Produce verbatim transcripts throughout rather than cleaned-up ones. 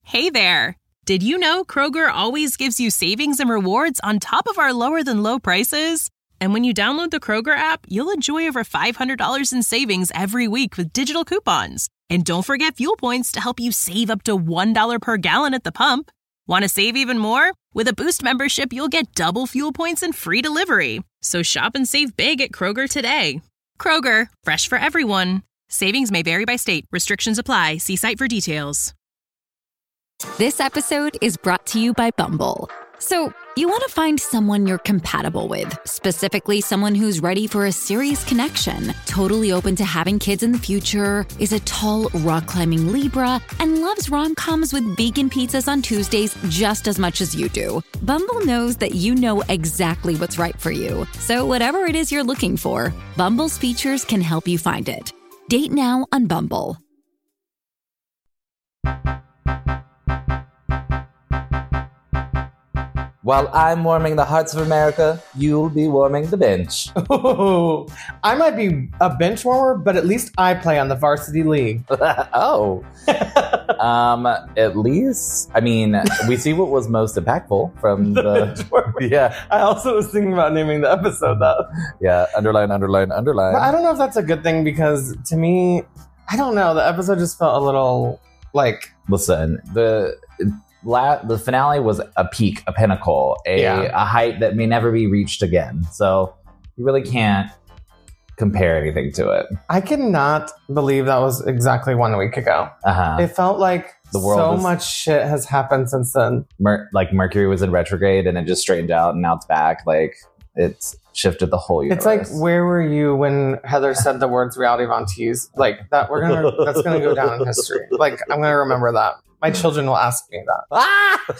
Hey there! Did you know Kroger always gives you savings and rewards on top of our lower-than-low prices? And when you download the Kroger app, you'll enjoy over five hundred dollars in savings every week with digital coupons. And don't forget fuel points to help you save up to one dollar per gallon at the pump. Want to save even more? With a Boost membership, you'll get double fuel points and free delivery. So shop and save big at Kroger today. Kroger, fresh for everyone. Savings may vary by state. Restrictions apply. See site for details. This episode is brought to you by Bumble. So, you want to find someone you're compatible with, specifically someone who's ready for a serious connection, totally open to having kids in the future, is a tall, rock-climbing Libra, and loves rom-coms with vegan pizzas on Tuesdays just as much as you do. Bumble knows that you know exactly what's right for you. So whatever it is you're looking for, Bumble's features can help you find it. Date now on Bumble. While I'm warming the hearts of America, you'll be warming the bench. Oh, I might be a bench warmer, but at least I play on the varsity league. Oh. um, at least, I mean, we see what was most impactful from the... the yeah. I also was thinking about naming the episode that. Yeah, underline, underline, underline. But I don't know if that's a good thing because to me, I don't know, the episode just felt a little like... Listen, the... La- the finale was a peak, a pinnacle, a, yeah. a height that may never be reached again. So you really can't compare anything to it. I cannot believe that was exactly one week ago. Uh-huh. It felt like the world so was, much shit has happened since then. Mer- like Mercury was in retrograde and it just straightened out and now it's back. Like it's shifted the whole universe. It's like, where were you when Heather said the words reality Von Teese? Like that, we're gonna that's gonna go down in history. Like I'm gonna remember that. My children will ask me that.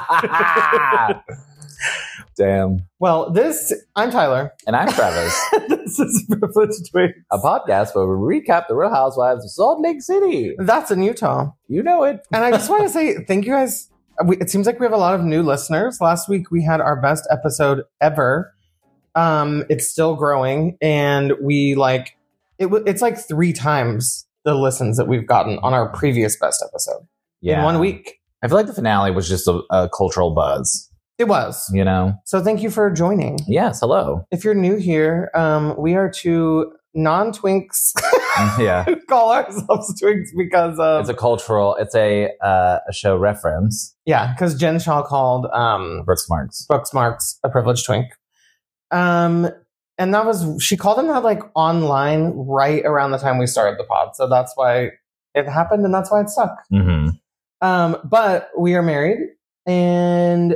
Ah! Damn. Well, this, I'm Tyler. And I'm Travis. This is Privileged Twinks, a podcast where we recap the Real Housewives of Salt Lake City. That's in Utah. You know it. And I just want to say thank you guys. We, it seems like we have a lot of new listeners. Last week we had our best episode ever. Um, it's still growing. And we like, it. it's like three times the listens that we've gotten on our previous best episode. Yeah. In one week. I feel like the finale was just a, a cultural buzz. It was. You know? So thank you for joining. Yes, hello. If you're new here, um, we are two non-twinks. Yeah. who call ourselves twinks because of... It's a cultural, it's a uh, a show reference. Yeah, because Jen Shaw called... Um, Brooks Marks. Brooks Marks a privileged twink. Um, and that was... She called him that like online right around the time we started the pod. So that's why it happened and that's why it stuck. Mm-hmm. Um, but we are married, and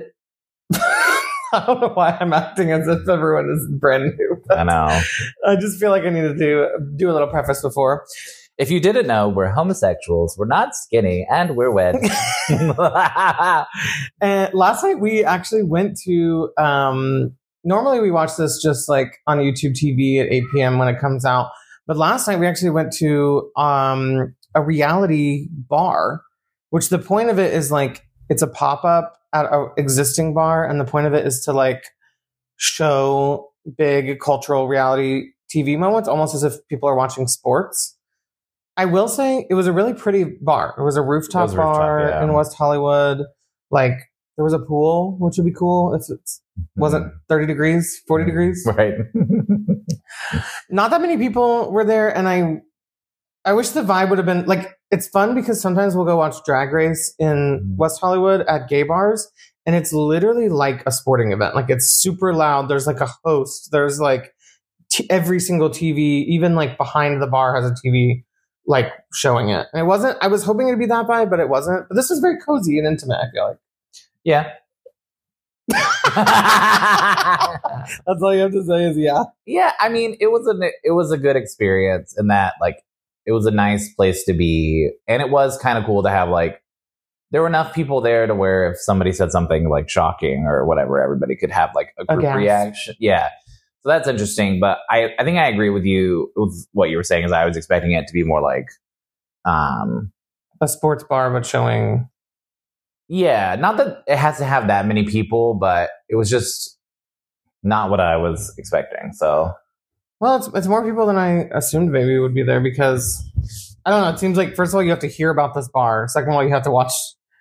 I don't know why I'm acting as if everyone is brand new. I know. I just feel like I need to do do a little preface before. If you didn't know, we're homosexuals, we're not skinny, and we're wed. And last night we actually went to, um, normally we watch this just like on YouTube T V at eight p.m. when it comes out. But last night we actually went to um, a reality bar. Which the point of it is like, it's a pop-up at an existing bar. And the point of it is to like show big cultural reality T V moments, almost as if people are watching sports. I will say it was a really pretty bar. It was a rooftop was bar rooftop, yeah. in West Hollywood. Like there was a pool, which would be cool if it wasn't thirty degrees, forty degrees. Right. Not that many people were there. And I, I wish the vibe would have been like, it's fun because sometimes we'll go watch Drag Race in West Hollywood at gay bars, and it's literally like a sporting event. Like it's super loud. There's like a host. There's like t- every single T V, even like behind the bar has a T V like showing it. And it wasn't, I was hoping it'd be that vibe, but it wasn't. But this was very cozy and intimate, I feel like. Yeah. That's all you have to say is yeah. Yeah. I mean, it was a, it was a good experience in that like, it was a nice place to be. And it was kind of cool to have like, there were enough people there to where if somebody said something like shocking or whatever, everybody could have like a group Aghast. reaction. Yeah. So that's interesting. But I, I think I agree with you with what you were saying is I was expecting it to be more like, um, a sports bar, but showing. Yeah. Not that it has to have that many people, but it was just not what I was expecting. So. Well, it's it's more people than I assumed maybe would be there because, I don't know, it seems like, first of all, you have to hear about this bar. Second of all, you have to watch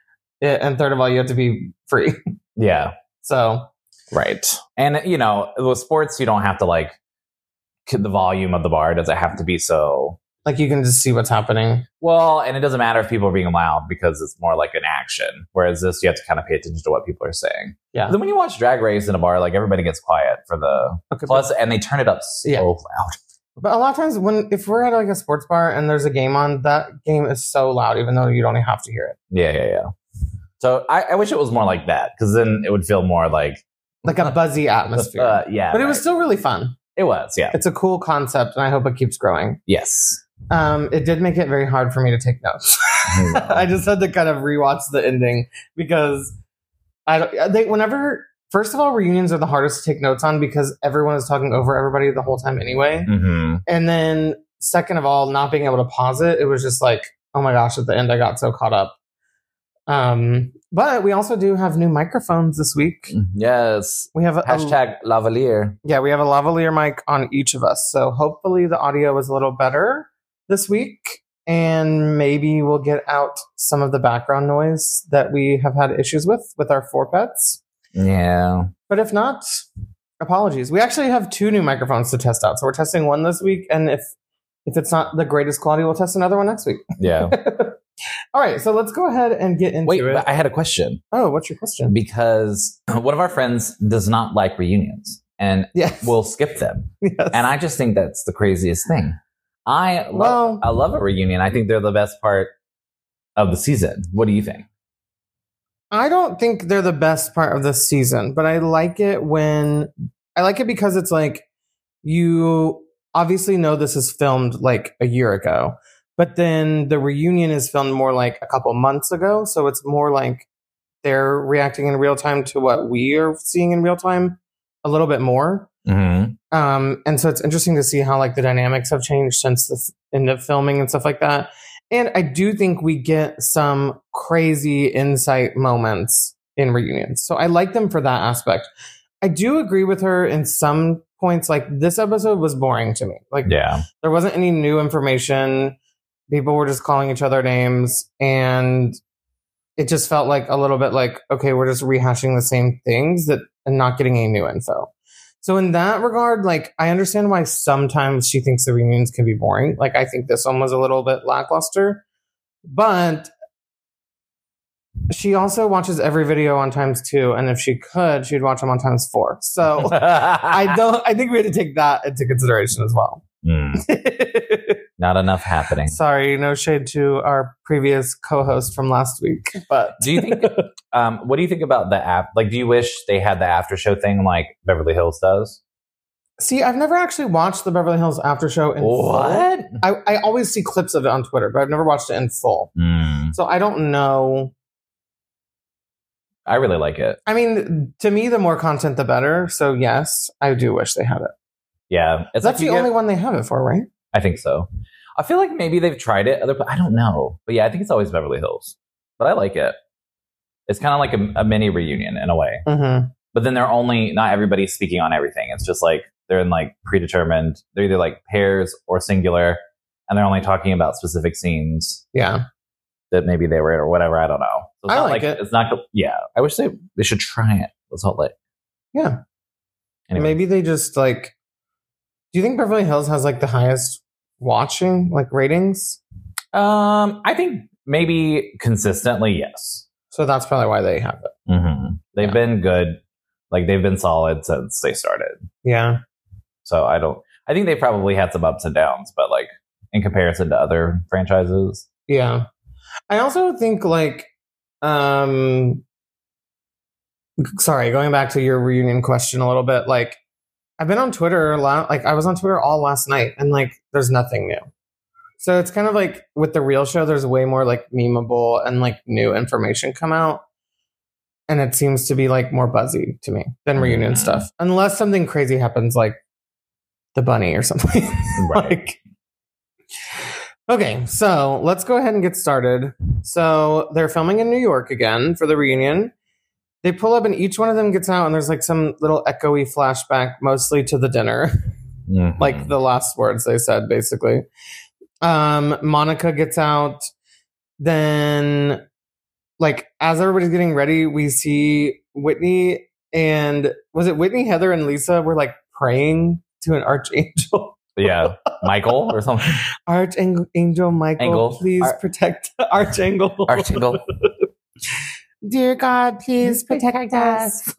and third of all, you have to be free. Yeah. So, right. And, you know, with sports, you don't have to like the volume of the bar doesn't have to be so. Like you can just see what's happening. Well, and it doesn't matter if people are being loud because it's more like an action. Whereas this, you have to kind of pay attention to what people are saying. Yeah. Then when you watch Drag Race in a bar, like everybody gets quiet for the Okay, plus, but, and they turn it up so Yeah. loud. but a lot of times when if we're at like a sports bar and there's a game on, that game is so loud, even though you don't even have to hear it. Yeah, yeah, yeah. So I, I wish it was more like that because then it would feel more like Like a buzzy atmosphere. Uh, yeah, but it right. was still really fun. It was, yeah. It's a cool concept, and I hope it keeps growing. Yes. Um, it did make it very hard for me to take notes. I just had to kind of rewatch the ending because I don't, they whenever first of all reunions are the hardest to take notes on because everyone is talking over everybody the whole time anyway. Mm-hmm. And then second of all, not being able to pause it, it was just like, oh my gosh, at the end I got so caught up. Um, but we also do have new microphones this week. Yes. We have a, Hashtag lavalier. Yeah, we have a lavalier mic on each of us. So hopefully the audio is a little better this week. And maybe we'll get out some of the background noise that we have had issues with with our four pets. Yeah. But if not, apologies. We actually have two new microphones to test out. So we're testing one this week. And if if it's not the greatest quality, we'll test another one next week. Yeah. All right. So let's go ahead and get into Wait, it. but I had a question. Oh, what's your question? Because one of our friends does not like reunions and Yes. will skip them. Yes. And I just think that's the craziest thing. I love, Well- I love a reunion. I think they're the best part of the season. What do you think? I don't think they're the best part of the season, but I like it when I like it because it's like you obviously know this is filmed like a year ago, but then the reunion is filmed more like a couple months ago. So it's more like they're reacting in real time to what we are seeing in real time a little bit more. Mm-hmm. Um, and so it's interesting to see how like the dynamics have changed since the end of filming and stuff like that. And I do think we get some crazy insight moments in reunions. So I like them for that aspect. I do agree with her in some points. Like this episode was boring to me. Like Yeah. there wasn't any new information. People were just calling each other names. And it just felt like a little bit like, okay, we're just rehashing the same things that and not getting any new info. So in that regard, like, I understand why sometimes she thinks the reunions can be boring. Like, I think this one was a little bit lackluster, but she also watches every video on times two. And if she could, she'd watch them on times four. So I don't, I think we had to take that into consideration as well. Mm, not enough happening. Sorry, no shade to our previous co-host from last week, but Do you think, um, what do you think about the app? Like, do you wish they had the after show thing like Beverly Hills does? see, I've never actually watched the Beverly Hills after show in full. What? I, I always see clips of it on Twitter, but I've never watched it in full. Mm, So I don't know. I really like it. I mean, to me, the more content, the better. So yes, I do wish they had it. Yeah. It's That's like the you only get- one they have it for, right? I think so. I feel like maybe they've tried it. Other, I don't know. But yeah, I think it's always Beverly Hills. But I like it. It's kind of like a, a mini reunion in a way. Mm-hmm. But then they're only, not everybody's speaking on everything. It's just like they're in like predetermined, they're either like pairs or singular, and they're only talking about specific scenes Yeah. that maybe they were in or whatever. I don't know. So it's I not like it. It's not, yeah. I wish they, they should try it with Salt Lake. Yeah. Anyway. Maybe they just like. Do you think Beverly Hills has like the highest watching like ratings? Um, I think maybe consistently, yes. So that's probably why they have it. Mm-hmm. They've Yeah. been good. Like they've been solid since they started. Yeah. So I don't, I think they probably had some ups and downs, but like in comparison to other franchises. Yeah. I also think like um sorry, going back to your reunion question a little bit, like I've been on Twitter a lot, like I was on Twitter all last night and like there's nothing new. So it's kind of like with the real show, there's way more like memeable and like new information come out. And it seems to be like more buzzy to me than reunion Mm. stuff. Unless something crazy happens like the bunny or something. Right. Like, okay, so let's go ahead and get started. So they're filming in New York again for the reunion. They pull up and each one of them gets out and there's like some little echoey flashback, mostly to the dinner. Mhm. Like the last words they said, basically. Um, Monica gets out. Then like as everybody's getting ready, we see Whitney and was it Whitney, Heather, and Lisa were like praying to an archangel. Yeah, Michael or something. Archangel Angel Michael, Angle. please Ar- protect Archangel. Archangel. Dear God, please protect us.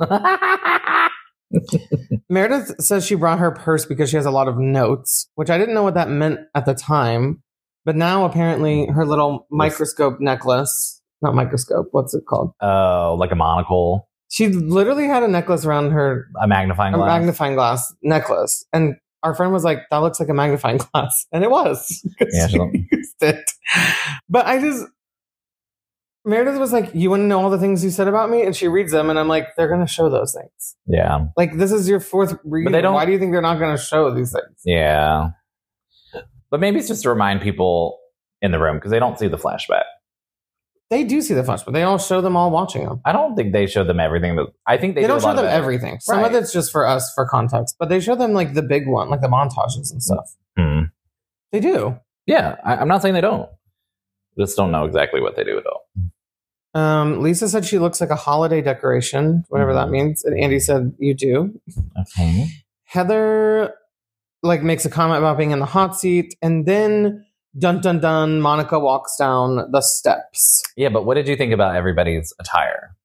Meredith says she brought her purse because she has a lot of notes, which I didn't know what that meant at the time. But now apparently her little microscope necklace, not microscope, what's it called? Oh, uh, like a monocle. She literally had a necklace around her. A magnifying a glass. magnifying glass necklace. And our friend was like, that looks like a magnifying glass. And it was. Yeah, she used it. But I just, Meredith was like, you want to know all the things you said about me? And she reads them and I'm like, they're going to show those things. Yeah. Like, this is your fourth reading. But they don't, why do you think they're not going to show these things? Yeah. But maybe it's just to remind people in the room because they don't see the flashback. They do see the flashback. They all show them all watching them. I don't think they show them everything. That I think they, they do don't show them of everything. Some right. of it's just for us for context, but they show them like the big one, like the montages and stuff. Hmm. They do. Yeah, I, I'm not saying they don't. Just don't know exactly what they do at all. Um, Lisa said she looks like a holiday decoration, whatever mm-hmm. that means, and Andy said you do. Okay. Heather like makes a comment about being in the hot seat, and then dun dun dun, Monica walks down the steps. Yeah, but what did you think about everybody's attire?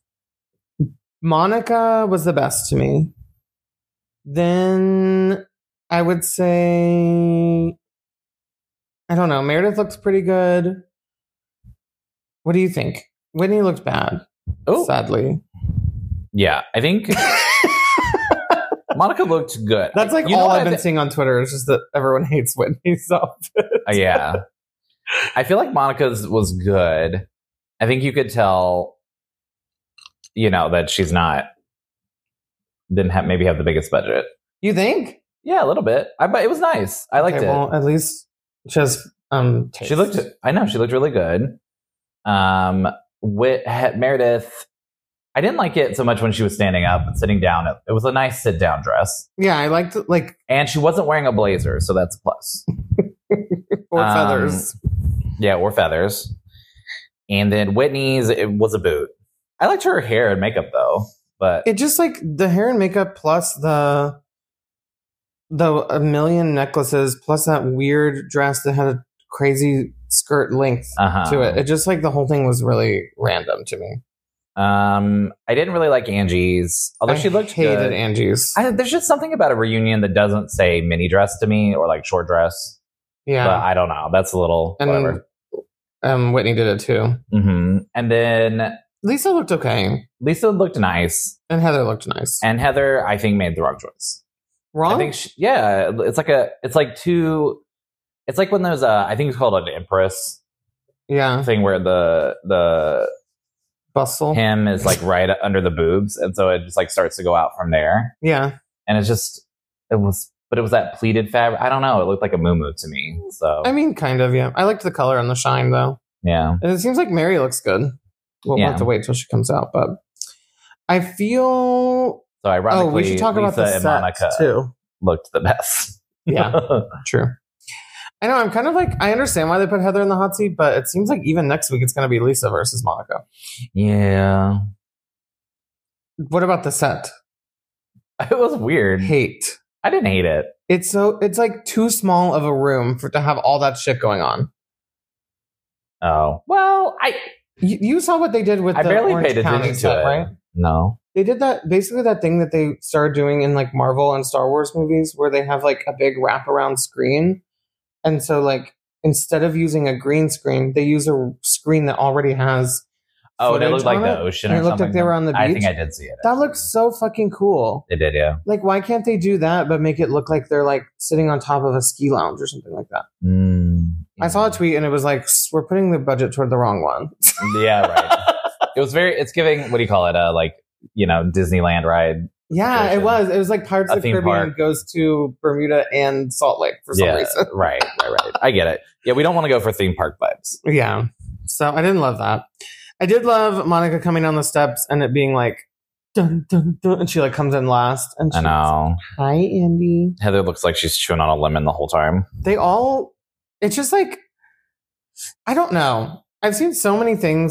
Monica was the best to me. Then I would say, I don't know, Meredith looks pretty good. What do you think? Whitney looked bad, oh. sadly. Yeah, I think Monica looked good. That's like you all I've been th- seeing on Twitter is just that everyone hates Whitney's outfit. Uh, yeah. I feel like Monica's was good. I think you could tell, you know, that she's not, didn't have, maybe have the biggest budget. You think? Yeah, a little bit. I But it was nice. I liked okay, it. Well, at least she has um, taste. She looked, I know, she looked really good. Um, with Meredith, I didn't like it so much when she was standing up and sitting down. It, it was a nice sit down dress. Yeah, I liked it, like, and she wasn't wearing a blazer, so that's a plus. or um, feathers. Yeah, or feathers. And then Whitney's, it was a boot. I liked her hair and makeup though, but it just like the hair and makeup plus the the a million necklaces plus that weird dress that had a crazy skirt length uh-huh. to it. It just like the whole thing was really random to me. Um, I didn't really like Angie's, although I she looked hated good. Angie's. I, there's just something about a reunion that doesn't say mini dress to me or like short dress. Yeah, but I don't know. That's a little and, whatever. Um, Whitney did it too. Mm-hmm. And then Lisa looked okay. Lisa looked nice, and Heather looked nice. And Heather, I think, made the wrong choice. Wrong? I think, she, yeah. It's like a. It's like two. It's like when there's a. I think it's called an empress. Yeah. Thing where the the bustle hem is like right under the boobs, and so it just like starts to go out from there. Yeah. And it's just it was, but it was that pleated fabric. I don't know. It looked like a muumuu to me. So I mean, kind of. Yeah. I liked the color and the shine though. Yeah. And it seems like Mary looks good. We'll yeah. have to wait till she comes out, but I feel. So ironically, oh, we should talk Lisa about the and set Monica too. Looked the best. Yeah, true. I know. I'm kind of like I understand why they put Heather in the hot seat, but it seems like even next week it's going to be Lisa versus Monica. Yeah. What about the set? It was weird. Hate. I didn't hate it. It's so it's like too small of a room for to have all that shit going on. Oh well, I. You, you saw what they did with I the barely Orange paid County attention set, to it. right? No. They did that, basically that thing that they started doing in like Marvel and Star Wars movies where they have like a big wraparound screen. And so like, instead of using a green screen, they use a screen that already has Oh, and it looked like it, the ocean and or it looked something. like they were on the beach. I think I did see it. That looks so fucking cool. It did, yeah. Like, why can't they do that but make it look like they're like sitting on top of a ski lounge or something like that? Mm, yeah. I saw a tweet and it was like, we're putting the budget toward the wrong one. Yeah, right. It was very, it's giving, what do you call it? Uh, like, you know, Disneyland ride. Yeah, situation. it was. It was like Pirates A of the theme Caribbean park. goes to Bermuda and Salt Lake for some Yeah, reason. right, right, right. I get it. Yeah, we don't want to go for theme park vibes. Yeah. So I didn't love that. I did love Monica coming down the steps and it being like, dun, dun, dun, and she like comes in last. And I know. Hi, Andy. Heather looks like she's chewing on a lemon the whole time. They all, it's just like, I don't know. I've seen so many things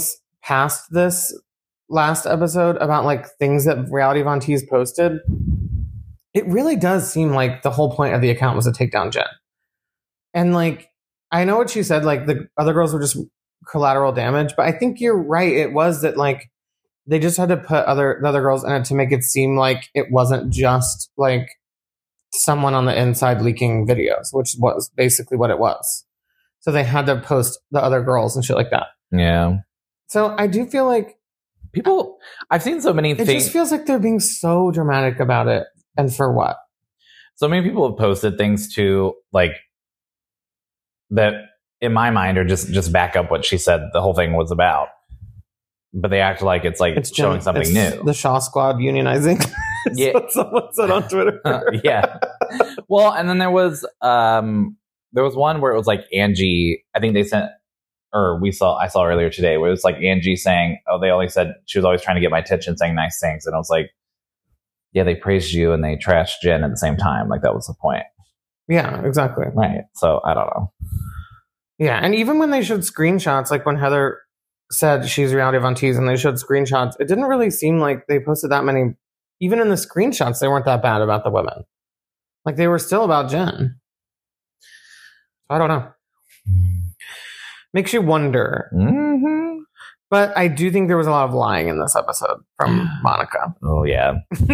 past this last episode about like things that Reality Von Tease posted, it really does seem like the whole point of the account was to take down Jen. And like, I know what she said, like the other girls were just collateral damage, but I think you're right. It was that like they just had to put other the other girls in it to make it seem like it wasn't just like someone on the inside leaking videos, which was basically what it was. So they had to post the other girls and shit like that. Yeah. So I do feel like people, I've seen so many it things. It just feels like they're being so dramatic about it. And for what? So many people have posted things too, like that in my mind are just, just back up what she said the whole thing was about. But they act like it's like it's showing Jen, something it's new. The Shaw Squad unionizing. Yeah. What someone said on Twitter. uh, yeah. Well, and then there was um there was one where it was like Angie, I think they sent or we saw I saw earlier today where it was like Angie saying, oh, they only said she was always trying to get my attention saying nice things. And I was like, yeah, they praised you and they trashed Jen at the same time. Like that was the point. Yeah, exactly. Right. So I don't know. Yeah, and even when they showed screenshots, like when Heather said she's Reality Von Tease and they showed screenshots, it didn't really seem like they posted that many. Even in the screenshots, they weren't that bad about the women. Like they were still about Jen. I don't know. Makes you wonder. Mm-hmm. But I do think there was a lot of lying in this episode from Monica. Oh, yeah.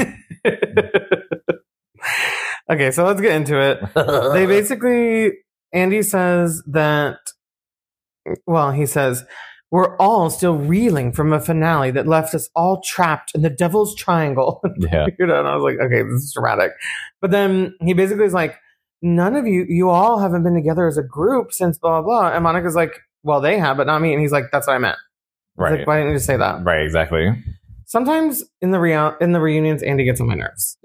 Okay, so let's get into it. They basically, Andy says that, well, he says, we're all still reeling from a finale that left us all trapped in the devil's triangle. Yeah. You know, and I was like, okay, this is dramatic. But then he basically is like, none of you, you all haven't been together as a group since blah, blah, blah. And Monica's like, well, they have, but not me. And he's like, that's what I meant. Right. Like, why didn't you just say that? Right, exactly. Sometimes in the rea- in the reunions, Andy gets on my nerves.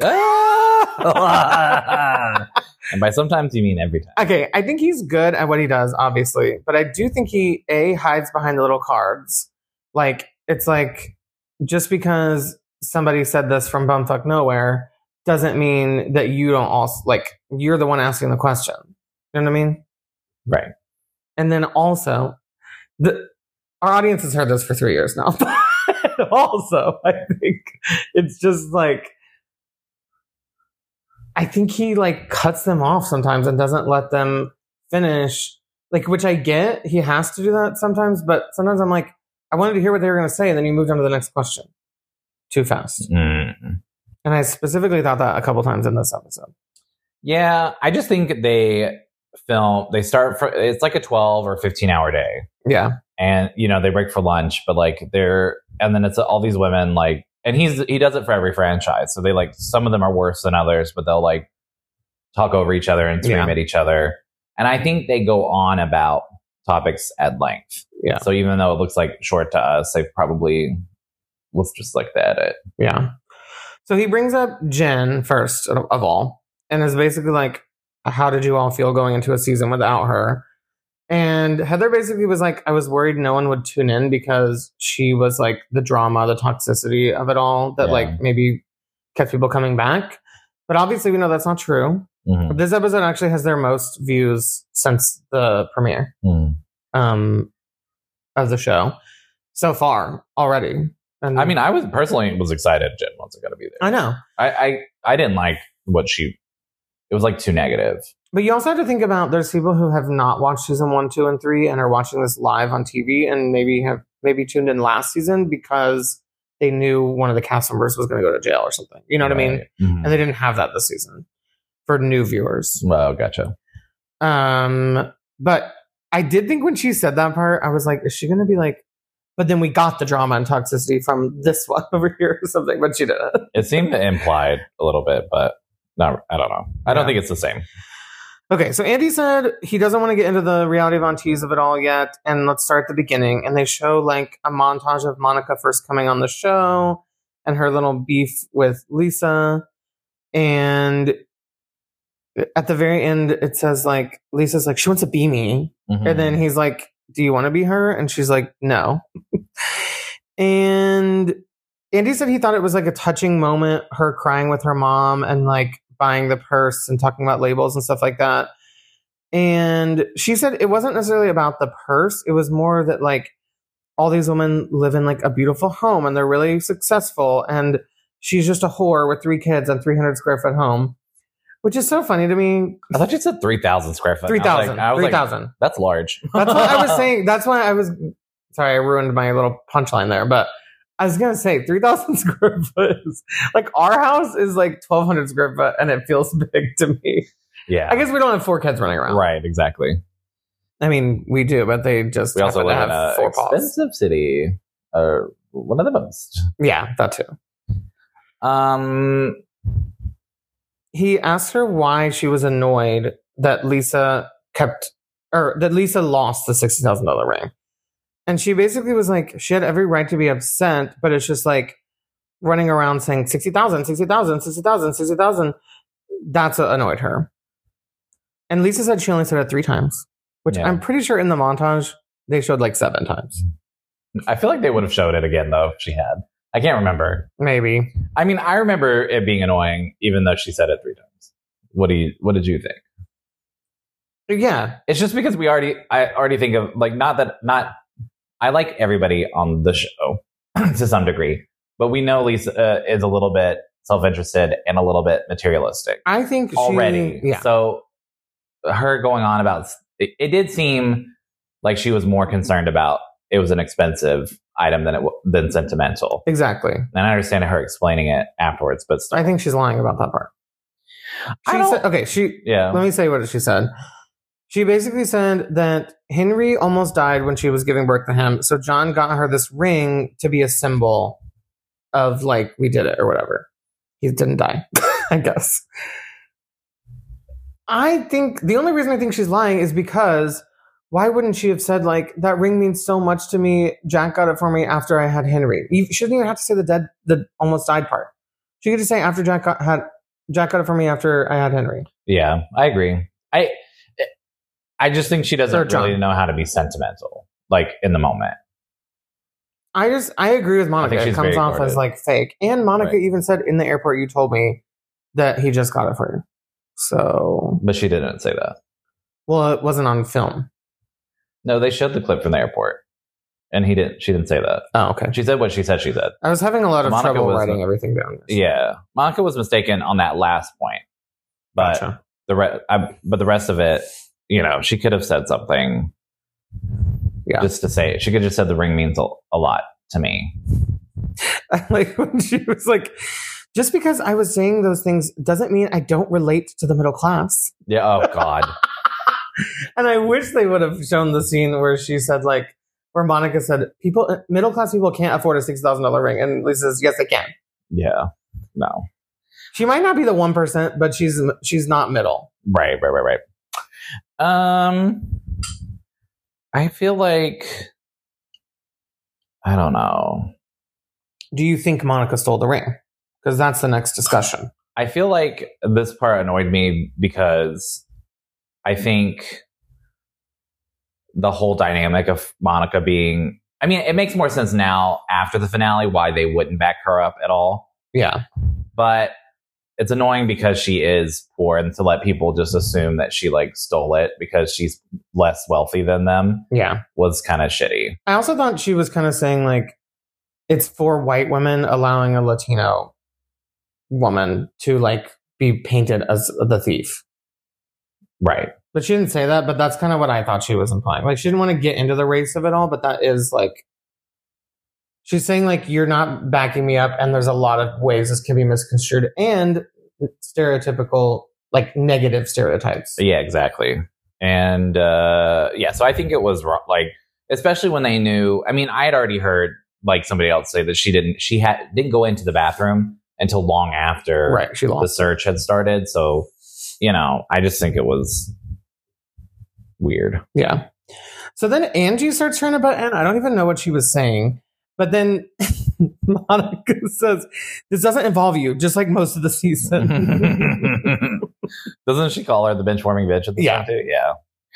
And by sometimes you mean every time. Okay, I think he's good at what he does, obviously. But I do think he, A, hides behind the little cards. Like, it's like, just because somebody said this from bumfuck nowhere doesn't mean that you don't also, like, you're the one asking the question. You know what I mean? Right. And then also, the our audience has heard this for three years now. Also, I think it's just like, I think he like cuts them off sometimes and doesn't let them finish. Like, which I get, he has to do that sometimes, but sometimes I'm like, I wanted to hear what they were going to say, and then you moved on to the next question too fast. Mm. And I specifically thought that a couple times in this episode. Yeah, I just think they film, they start for, it's like a twelve or fifteen hour day. Yeah. And, you know, they break for lunch, but like they're, and then it's all these women like, and he's, he does it for every franchise. So they like, some of them are worse than others, but they'll like talk over each other and scream Yeah. at each other. And I think they go on about topics at length. Yeah. So even though it looks like short to us, they probably was just like the edit. Yeah. So he brings up Jen first of of all, and is basically like, how did you all feel going into a season without her? And Heather basically was like, I was worried no one would tune in because she was like the drama, the toxicity of it all that Yeah. like maybe kept people coming back. But obviously we know that's not true. Mm-hmm. This episode actually has their most views since the premiere Mm. um, of the show so far already. And I mean, I was personally was excited Jen wasn't going to be there. I know. I, I, I didn't like what she, it was like too negative. But you also have to think about there's people who have not watched season one, two, and three and are watching this live on T V and maybe have maybe tuned in last season because they knew one of the cast members was going to go to jail or something. You know what I mean? Mm-hmm. And they didn't have that this season for new viewers. Well, gotcha. Um, but I did think when she said that part, I was like, is she going to be like, but then we got the drama and toxicity from this one over here or something, but she didn't. It seemed implied a little bit, but not, I don't know. I don't Yeah. think it's the same. Okay, so Andy said he doesn't want to get into the reality Von Tease of it all yet, and let's start at the beginning. And they show like a montage of Monica first coming on the show and her little beef with Lisa. And at the very end, it says like, Lisa's like, she wants to be me. Mm-hmm. And then he's like, do you want to be her? And she's like, no. And Andy said he thought it was like a touching moment, her crying with her mom and like buying the purse and talking about labels and stuff like that. And she said it wasn't necessarily about the purse. It was more that like all these women live in like a beautiful home and they're really successful. And she's just a whore with three kids and three hundred square foot home, which is so funny to me. I thought you said three thousand square foot. three thousand. Like, three thousand. Like, that's large. That's what I was saying. That's why I was, sorry, I ruined my little punchline there, but I was going to say three thousand square foot is like our house is like twelve hundred square foot and it feels big to me. Yeah. I guess we don't have four kids running around. Right, exactly. I mean, we do, but they just we also live have in a four expensive paws. city. Uh, one of the most. Yeah, that too. Um, he asked her why she was annoyed that Lisa kept, or that Lisa lost the sixty thousand dollars ring. And she basically was like, she had every right to be upset, but it's just like running around saying sixty thousand, sixty thousand, sixty thousand, sixty thousand. That's what annoyed her. And Lisa said she only said it three times, which yeah. I'm pretty sure in the montage, they showed like seven times. I feel like they would have showed it again, though, if she had. I can't remember. Maybe. I mean, I remember it being annoying, even though she said it three times. What do you? What did you think? Yeah, it's just because we already, I already think of like not that not. I like everybody on the show to some degree, but we know Lisa uh, is a little bit self-interested and a little bit materialistic. I think already. She, yeah. So her going on about it, it did seem like she was more concerned about it was an expensive item than it than sentimental. Exactly. And I understand her explaining it afterwards, but still. I think she's lying about that part. She said, okay, she. Yeah. Let me say what she said. She basically said that Henry almost died when she was giving birth to him. So John got her this ring to be a symbol of like, we did it or whatever. He didn't die, I guess. I think the only reason I think she's lying is because why wouldn't she have said like, that ring means so much to me. Jack got it for me after I had Henry. You shouldn't even have to say the dead, the almost died part. She could just say after Jack got, had, Jack got it for me after I had Henry. Yeah, I agree. I, I just think she doesn't Sir really John. know how to be sentimental, like in the moment. I just, I agree with Monica. I think It she's comes very off guarded. as like fake. And Monica Right. even said in the airport, you told me that he just got it for her. So, But she didn't say that. well, it wasn't on film. No, they showed the clip from the airport, and he didn't. She didn't say that. Oh, okay. She said what she said. She said. I was having a lot of Monica trouble was- writing everything down. Yeah, Monica was mistaken on that last point, but Gotcha. the re- I, but the rest of it, you know, she could have said something. Yeah. Just to say, she could have just said the ring means a, a lot to me. I like when she was like, just because I was saying those things doesn't mean I don't relate to the middle class. Yeah. Oh God. And I wish they would have shown the scene where she said like, where Monica said, people, middle class people can't afford a six thousand dollars ring. And Lisa says, yes, they can. Yeah. No. She might not be the one percent, but she's, she's not middle. Right. Right. Right. Right. Um. I feel like I don't know. Do you think Monica stole the ring? Because that's the next discussion. I feel like this part annoyed me because I think the whole dynamic of Monica being, I mean, it makes more sense now after the finale why they wouldn't back her up at all. Yeah. But it's annoying because she is poor, and to let people just assume that she like stole it because she's less wealthy than them Yeah. was kind of shitty. I also thought she was kind of saying like, it's for white women allowing a Latino woman to like be painted as the thief. Right. But she didn't say that, but that's kind of what I thought she was implying. Like, she didn't want to get into the race of it all, but that is like, she's saying like, you're not backing me up, and there's a lot of ways this can be misconstrued, and stereotypical, like negative stereotypes. Yeah, exactly. And uh, yeah, so I think it was wrong, like, especially when they knew, I mean, I had already heard like somebody else say that she didn't, she had, didn't go into the bathroom until long after Right, she the lost. search had started. So, you know, I just think it was weird. Yeah. So then Angie starts trying to butt in. I don't even know what she was saying. But then Monica says, this doesn't involve you, just like most of the season. Doesn't she call her the bench warming bitch at the Yeah. time too? Yeah.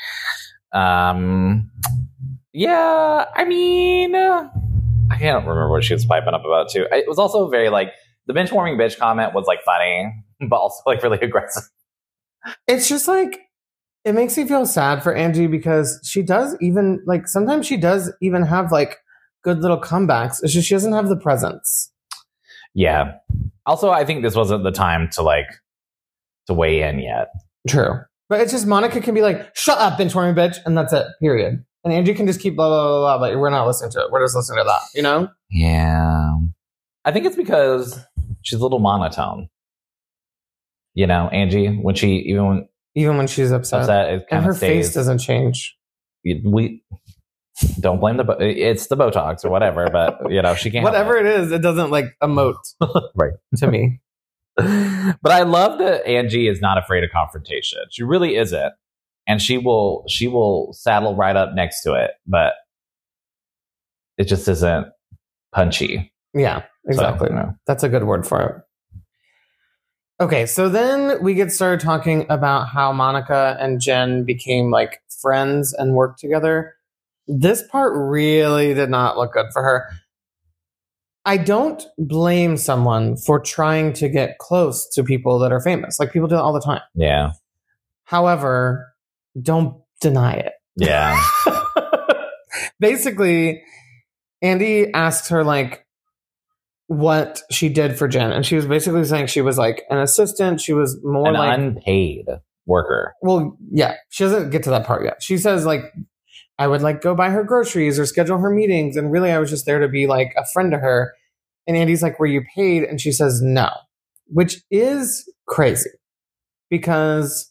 Um, yeah, I mean, uh, I can't remember what she was piping up about too. It was also very like, the bench warming bitch comment was like funny, but also like really aggressive. It's just like, it makes me feel sad for Angie because she does even, like, sometimes she does even have like good little comebacks. It's just she doesn't have the presence. Yeah. Also, I think this wasn't the time to like to weigh in yet. True. But it's just Monica can be like, shut up, binge warming bitch, and that's it. Period. And Angie can just keep blah, blah, blah, blah, but we're not listening to it. We're just listening to that, you know? Yeah. I think it's because she's a little monotone. You know, Angie, when she, even when, even when she's upset. upset it kind and her of stays, face doesn't change. We don't blame the, it's the Botox or whatever, but, you know, she can't. Whatever it. it is, it doesn't like emote. Right. To me. But I love that Angie is not afraid of confrontation. She really isn't. And she will, she will saddle right up next to it, but it just isn't punchy. Yeah, exactly. So, you know. That's a good word for it. Okay, so then we get started talking about how Monica and Jen became like friends and worked together. This part really did not look good for her. I don't blame someone for trying to get close to people that are famous. Like, people do it all the time. Yeah. However, don't deny it. Yeah. Basically, Andy asked her, like, what she did for Jen. And she was basically saying she was, like, an assistant. She was more an like... unpaid worker. Well, yeah. She doesn't get to that part yet. She says, like, I would, like, go buy her groceries or schedule her meetings. And really, I was just there to be, like, a friend to her. And Andy's like, were you paid? And she says, no. Which is crazy. Because...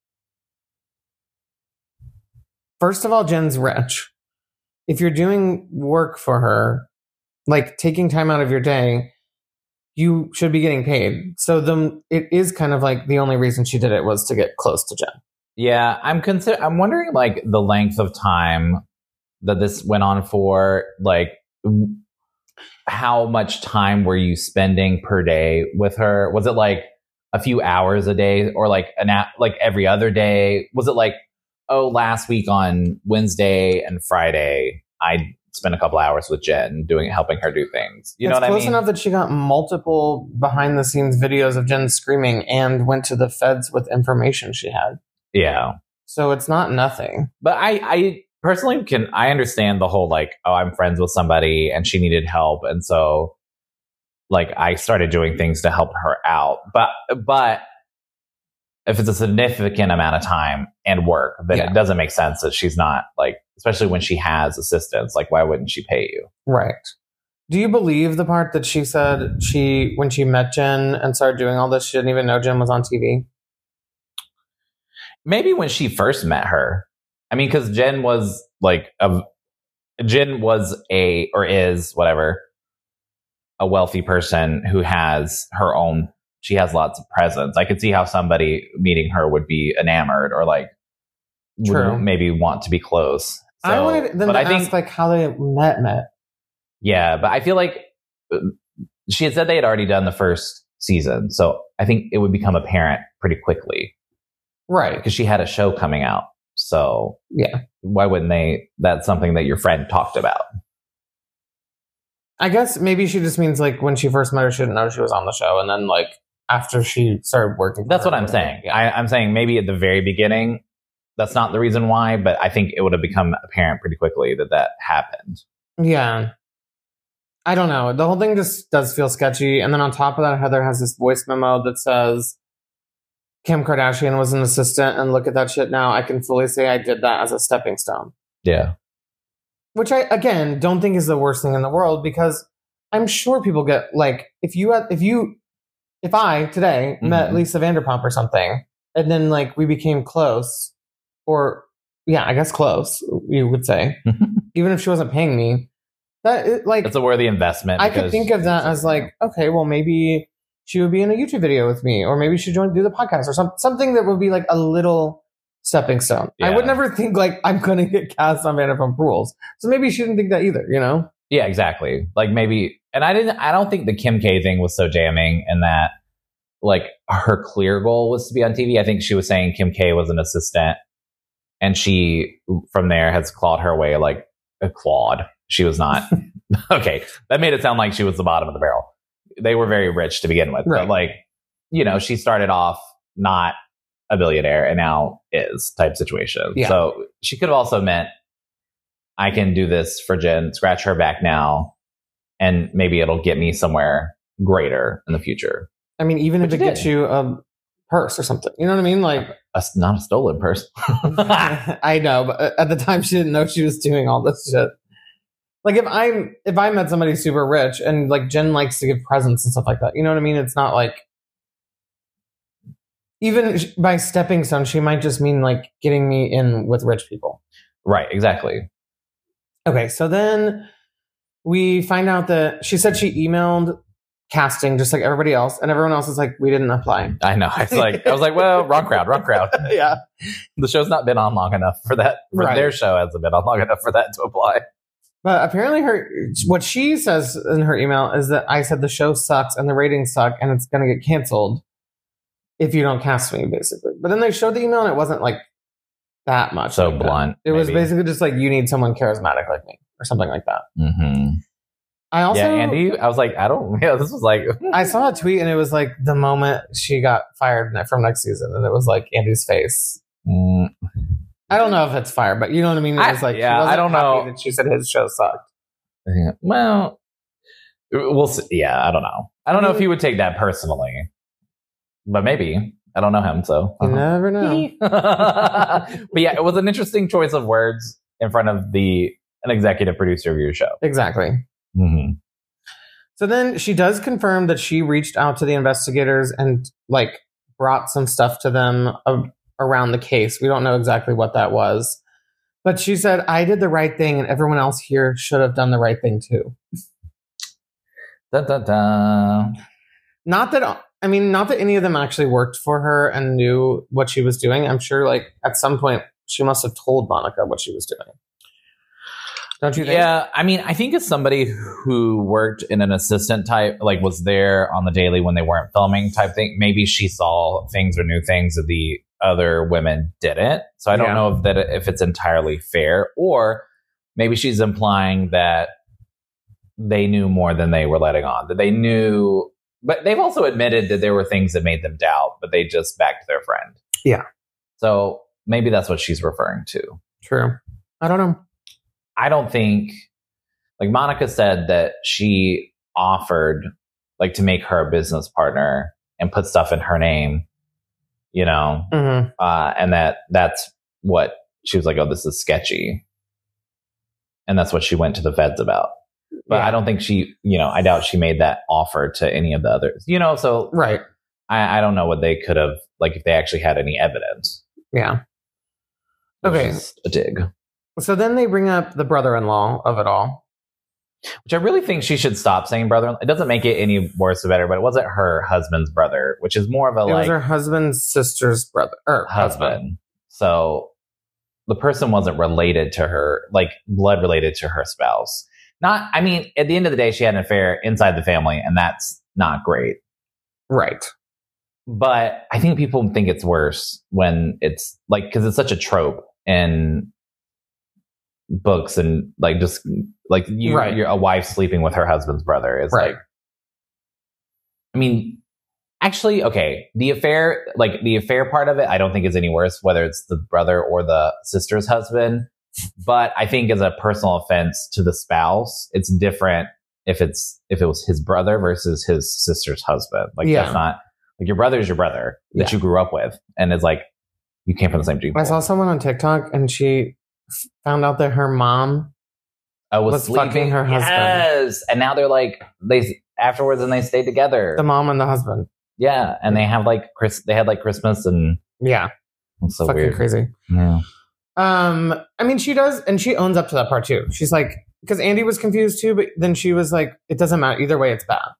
First of all, Jen's rich. If you're doing work for her, like taking time out of your day, you should be getting paid. So the, it is kind of like the only reason she did it was to get close to Jen. Yeah, I'm consider- I'm wondering like the length of time that this went on for. Like, how much time were you spending per day with her? Was it like a few hours a day, or like an a- like every other day? Was it like, oh, last week on Wednesday and Friday, I spent a couple hours with Jen doing, helping her do things. You it's know what I mean? Close enough that she got multiple behind the scenes videos of Jen screaming and went to the feds with information she had. Yeah. So it's not nothing. But I, I personally can, I understand the whole like, oh, I'm friends with somebody and she needed help. And so like I started doing things to help her out. But, but, if it's a significant amount of time and work, then yeah. it doesn't make sense that she's not like, especially when she has assistants, like why wouldn't she pay you? Right. Do you believe the part that she said she, when she met Jen and started doing all this, she didn't even know Jen was on T V? Maybe when she first met her. I mean, because Jen was like, a, Jen was a, or is, whatever, a wealthy person who has her own, she has lots of presence. I could see how somebody meeting her would be enamored or like would maybe want to be close. So, I wanted them but to I ask think, like how they met met. Yeah, but I feel like she had said they had already done the first season. So I think it would become apparent pretty quickly. Right. Because she had a show coming out. So yeah, why wouldn't they? That's something that your friend talked about. I guess maybe she just means like when she first met her, she didn't know she was on the show. And then like after she started working. That's what I'm saying. Yeah. I, I'm saying maybe at the very beginning, that's not the reason why, but I think it would have become apparent pretty quickly that that happened. Yeah. I don't know. The whole thing just does feel sketchy. And then on top of that, Heather has this voice memo that says, Kim Kardashian was an assistant, and look at that shit now. I can fully say I did that as a stepping stone. Yeah. Which I, again, don't think is the worst thing in the world, because I'm sure people get, like, if you, had, if you, if I today mm-hmm. met Lisa Vanderpump or something, and then, like, we became close, or, yeah, I guess close, you would say, even if she wasn't paying me, that, it, like, it's a worthy investment. I could think of that as, like, okay, well, maybe she would be in a YouTube video with me, or maybe she'd join do the podcast, or some, something that would be, like, a little stepping stone. Yeah. I would never think, like, I'm going to get cast on Vanderpump Rules. So maybe she didn't think that either, you know? Yeah, exactly. Like, maybe, and I didn't, I don't think the Kim K thing was so damning in that, like, her clear goal was to be on T V. I think she was saying Kim K was an assistant, and she, from there, has clawed her way, like, a clawed. She was not, okay, that made it sound like she was the bottom of the barrel. They were very rich to begin with, right. But, like, you know, she started off not a billionaire and now is type situation. Yeah. So she could have also meant I can do this for Jen, scratch her back now, and maybe it'll get me somewhere greater in the future. I mean, even But if you it did. gets you a purse or something, you know what I mean? Like, A, not a stolen purse. I know, but at the time she didn't know she was doing all this shit. Like if I'm if I met somebody super rich and like Jen likes to give presents and stuff like that, you know what I mean? It's not like even sh- by stepping stone, she might just mean like getting me in with rich people. Right, exactly. Okay, so then we find out that she said she emailed casting just like everybody else, and everyone else is like, we didn't apply. I know. I was like, I was like, well, wrong crowd, wrong crowd. Yeah. The show's not been on long enough for that. For Right. Their show hasn't been on long enough for that to apply. But apparently her what she says in her email is that I said the show sucks and the ratings suck and it's gonna get canceled if you don't cast me, basically. But then they showed the email and it wasn't like that much. So like that. blunt. It was maybe. basically just like you need someone charismatic like me or something like that. Mm-hmm. I also Yeah, Andy. I was like, I don't. Yeah, this was like. I saw a tweet and it was like the moment she got fired from next season, and it was like Andy's face. Mm, I don't know if it's fire, but you know what I mean. It I- was like, yeah, she wasn't I don't happy know. that she said his show sucked. yeah, well, we'll see. Yeah, I don't know. I don't I know mean- if he would take that personally, but maybe. I don't know him, so. You uh-huh. never know. But yeah, it was an interesting choice of words in front of the an executive producer of your show. Exactly. Mm-hmm. So then she does confirm that she reached out to the investigators and like brought some stuff to them uh, around the case. We don't know exactly what that was, but she said, I did the right thing and everyone else here should have done the right thing too. Da, da, da. Not that, I mean, not that any of them actually worked for her and knew what she was doing. I'm sure like at some point she must have told Monica what she was doing. Don't you think? Yeah, I mean, I think as somebody who worked in an assistant type, like was there on the daily when they weren't filming type thing, maybe she saw things or knew things that the other women didn't. So I don't Yeah. know if that if it's entirely fair, or maybe she's implying that they knew more than they were letting on. That they knew, but they've also admitted that there were things that made them doubt, but they just backed their friend. Yeah. So maybe that's what she's referring to. True. I don't know. I don't think, like Monica said that she offered like to make her a business partner and put stuff in her name, you know, Mm-hmm. uh, and that that's what she was like, oh, this is sketchy. And that's what she went to the feds about. But Yeah. I don't think she, you know, I doubt she made that offer to any of the others, you know, so Right. I, I don't know what they could have, like if they actually had any evidence. Yeah. It was Okay. just a dig. So then they bring up the brother-in-law of it all. Which I really think she should stop saying brother. It doesn't make it any worse or better, but it wasn't her husband's brother, which is more of a It was like her husband's sister's brother or husband. husband. So the person wasn't related to her, like blood related to her spouse. Not, I mean, at the end of the day, she had an affair inside the family, and that's not great. Right. But I think people think it's worse when it's like, because it's such a trope in books and like just like you, Right. you're a wife sleeping with her husband's brother is Right. like, I mean, actually, okay, the affair, like the affair part of it, I don't think is any worse, whether it's the brother or the sister's husband. But I think as a personal offense to the spouse, it's different if it's if it was his brother versus his sister's husband. Like Yeah. that's not like your brother is your brother that Yeah. you grew up with, and it's like you came from the same gene pool. I saw someone on TikTok and she f- found out that her mom I was, was sleeping fucking her husband. Yes, and now they're like they afterwards, and they stayed together. the mom and the husband. Yeah, and they have like Chris. They had like Christmas, and Yeah. it's so fucking weird. crazy. Yeah. Um, I mean, she does, and she owns up to that part too. She's like, because Andy was confused too, but then she was like, it doesn't matter. Either way, it's bad.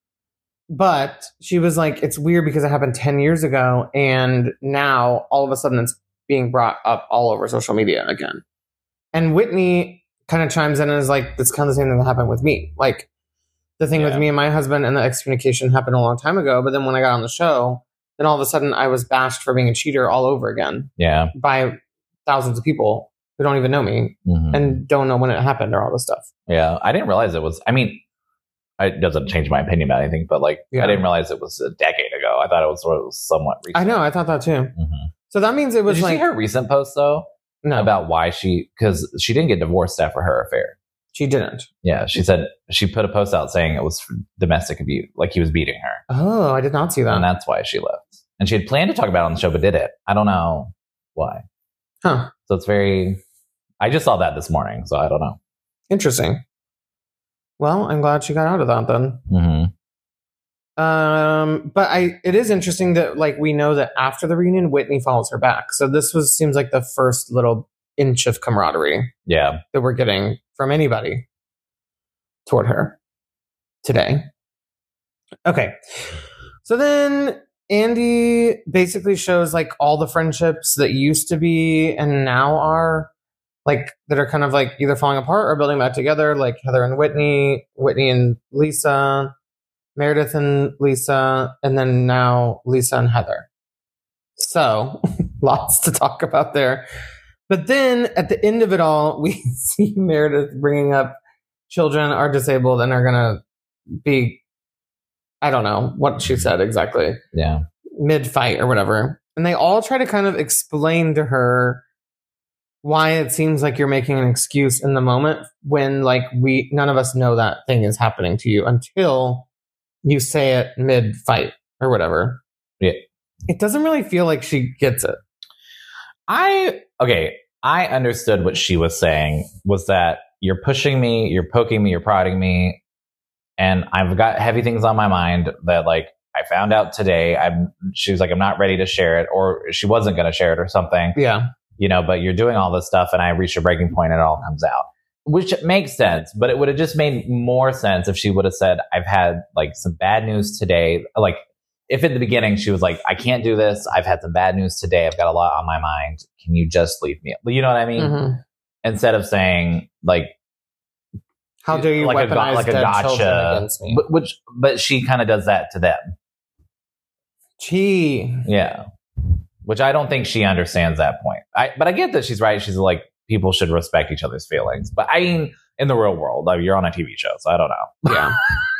But she was like, it's weird because it happened ten years ago, and now all of a sudden it's being brought up all over social media again. And Whitney kind of chimes in and is like, it's kind of the same thing that happened with me. Like, the thing with Yeah. me and my husband and the excommunication happened a long time ago, but then when I got on the show, then all of a sudden I was bashed for being a cheater all over again Yeah. by thousands of people who don't even know me Mhm. and don't know when it happened or all this stuff. Yeah, I didn't realize it was. I mean, it doesn't change my opinion about anything, but like, Yeah. I didn't realize it was a decade ago. I thought it was sort of somewhat recent. I know, I thought that too. Mhm. So that means it Did was you like, see her recent post though? No. about why she, because she didn't get divorced after her affair. She didn't. Yeah, she said she put a post out saying it was domestic abuse, like he was beating her. Oh, I did not see that. And that's why she left. And she had planned to talk about it on the show, but did it. I don't know why. Huh. So it's very, I just saw that this morning, so I don't know. Interesting. Well, I'm glad she got out of that then. Mm-hmm. Um, but I, it is interesting that like we know that after the reunion, Whitney follows her back. So this was seems like the first little inch of camaraderie Yeah. that we're getting from anybody toward her today. Okay. So then Andy basically shows like all the friendships that used to be and now are like that are kind of like either falling apart or building back together, like Heather and Whitney, Whitney and Lisa, Meredith and Lisa, and then now Lisa and Heather. So lots to talk about there. But then at the end of it all, we see Meredith bringing up children are disabled and are going to be, I don't know what she said exactly. Yeah. Mid-fight or whatever. And they all try to kind of explain to her why it seems like you're making an excuse in the moment when like we, none of us know that thing is happening to you until you say it mid-fight or whatever. Yeah. It doesn't really feel like she gets it. I, okay, I understood what she was saying was that you're pushing me, you're poking me, you're prodding me, and I've got heavy things on my mind that like I found out today. I'm, she was like, I'm not ready to share it, or she wasn't going to share it or something. Yeah. You know, but you're doing all this stuff and I reached a breaking point and it all comes out, which makes sense. But it would have just made more sense if she would have said, I've had like some bad news today. Like if at the beginning she was like, I can't do this. I've had some bad news today. I've got a lot on my mind. Can you just leave me? You know what I mean? Mm-hmm. Instead of saying like, how dare you like weaponize a, like a dead gotcha, children against me? But, which, but she kind of does that to them. Gee. Yeah. Which I don't think she understands that point. I, but I get that she's right. She's like, people should respect each other's feelings. But I mean, in the real world, like, you're on a T V show, so I don't know. Yeah.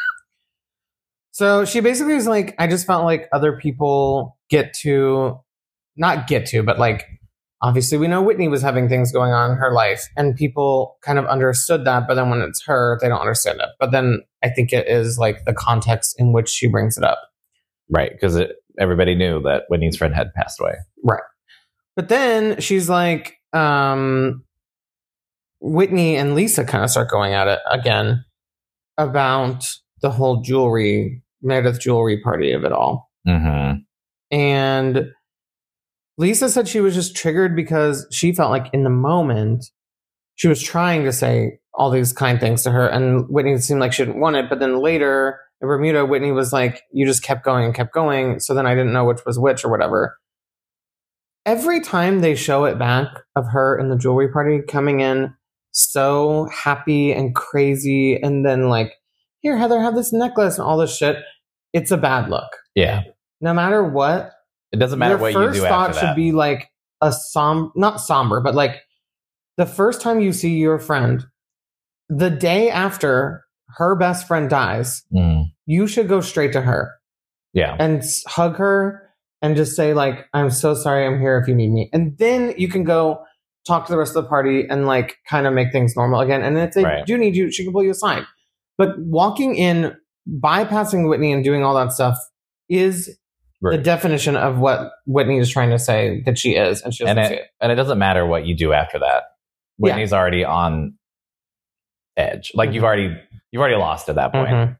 So she basically was like, I just felt like other people get to, not get to, but like, obviously we know Whitney was having things going on in her life and people kind of understood that. But then when it's her, they don't understand it. But then I think it is like the context in which she brings it up. Right. Because everybody knew that Whitney's friend had passed away. Right. But then she's like, um, Whitney and Lisa kind of start going at it again about the whole jewelry, Meredith jewelry party of it all. Mm-hmm. And Lisa said she was just triggered because she felt like in the moment she was trying to say all these kind things to her and Whitney seemed like she didn't want it. But then later in Bermuda, Whitney was like, you just kept going and kept going. So then I didn't know which was which or whatever. Every time they show it back of her in the jewelry party coming in so happy and crazy and then like, here, Heather, have this necklace and all this shit. It's a bad look. Yeah. No matter what. It doesn't matter what you do after that. Your first thought should be like a som, not somber, but like the first time you see your friend, the day after her best friend dies, mm. you should go straight to her. Yeah. And hug her and just say like, I'm so sorry, I'm here if you need me. And then you can go talk to the rest of the party and like kind of make things normal again. And if they right. do need you, she can pull you aside. But walking in, bypassing Whitney and doing all that stuff is right. the definition of what Whitney is trying to say that she is. And she doesn't and it, see it. And it doesn't matter what you do after that. Whitney's yeah. already on edge. Like mm-hmm. you've already, you've already lost at that point. Mm-hmm.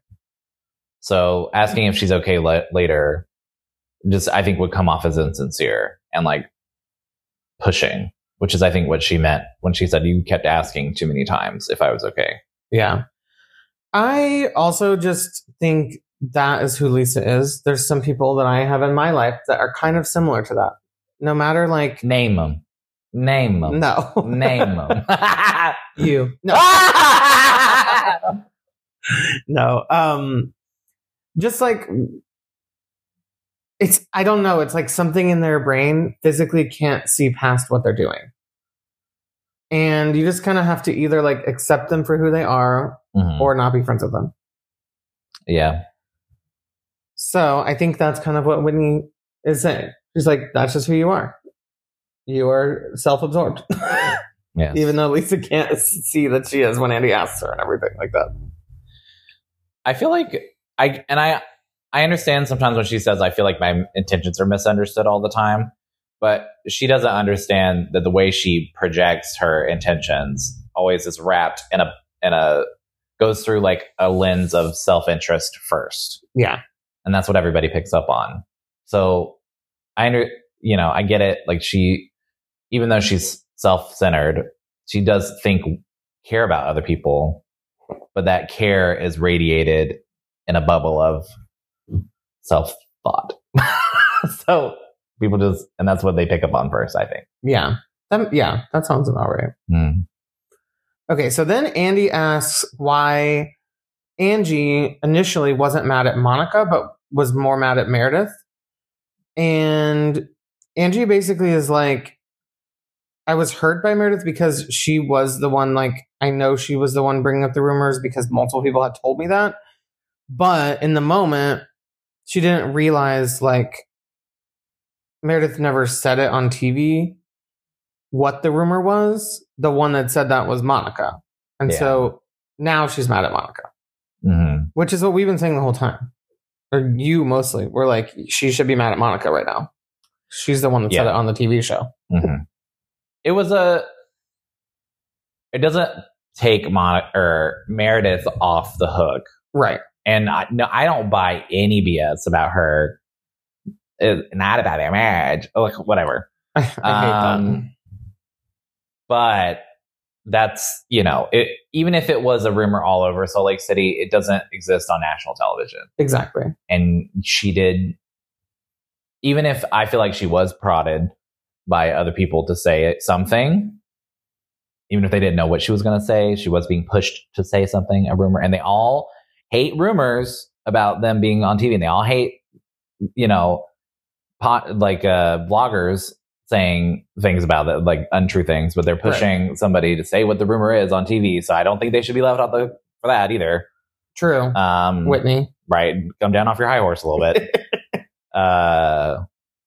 So asking if she's okay le- later, just I think would come off as insincere and like pushing, which is I think what she meant when she said you kept asking too many times if I was okay. Yeah. I also just think that is who Lisa is. There's some people that I have in my life that are kind of similar to that. No matter like... Name them. Name them. No. Name them. You. No. No. Um, just like... It's, I don't know. It's like something in their brain physically can't see past what they're doing. And you just kind of have to either like accept them for who they are mm-hmm. or not be friends with them. Yeah. So I think that's kind of what Whitney is saying. She's like, that's just who you are. You are self-absorbed. Yes. Even though Lisa can't see that she is when Andy asks her and everything like that. I feel like I and I I understand sometimes when she says I feel like my intentions are misunderstood all the time, but she doesn't understand that the way she projects her intentions always is wrapped in a in a goes through like a lens of self-interest first. Yeah. And that's what everybody picks up on. So I under you know, I get it. Like she, even though she's self-centered, she does think, care about other people, but that care is radiated in a bubble of self-thought. So people just, and that's what they pick up on first, I think. Yeah. That, yeah, that sounds about right. Mm. Okay, so then Andy asks why Angie initially wasn't mad at Monica, but was more mad at Meredith. And Angie basically is like, I was hurt by Meredith because she was the one, like, I know she was the one bringing up the rumors because multiple people had told me that. But in the moment, she didn't realize, like, Meredith never said it on T V, what the rumor was. The one that said that was Monica. And Yeah. so now she's mad at Monica, Mm-hmm. which is what we've been saying the whole time. Or you mostly. We're like, she should be mad at Monica right now. She's the one that said Yeah. it on the T V show. Mm-hmm. It was a. It doesn't take Mon- or Meredith off the hook, Right. and I, no, I don't buy any B S about her. It's not about their marriage, like whatever. I, I hate Um, that. But that's, you know, it, even if it was a rumor all over Salt Lake City, it doesn't exist on national television. Exactly. And she did, even if I feel like she was prodded by other people to say it, something, even if they didn't know what she was going to say, she was being pushed to say something, a rumor. And they all hate rumors about them being on T V. And they all hate, you know, pot, like uh, bloggers saying things about it, like untrue things, but they're pushing right. somebody to say what the rumor is on T V. So I don't think they should be left out the, for that either. True. Um, Whitney. Right. Come down off your high horse a little bit. uh,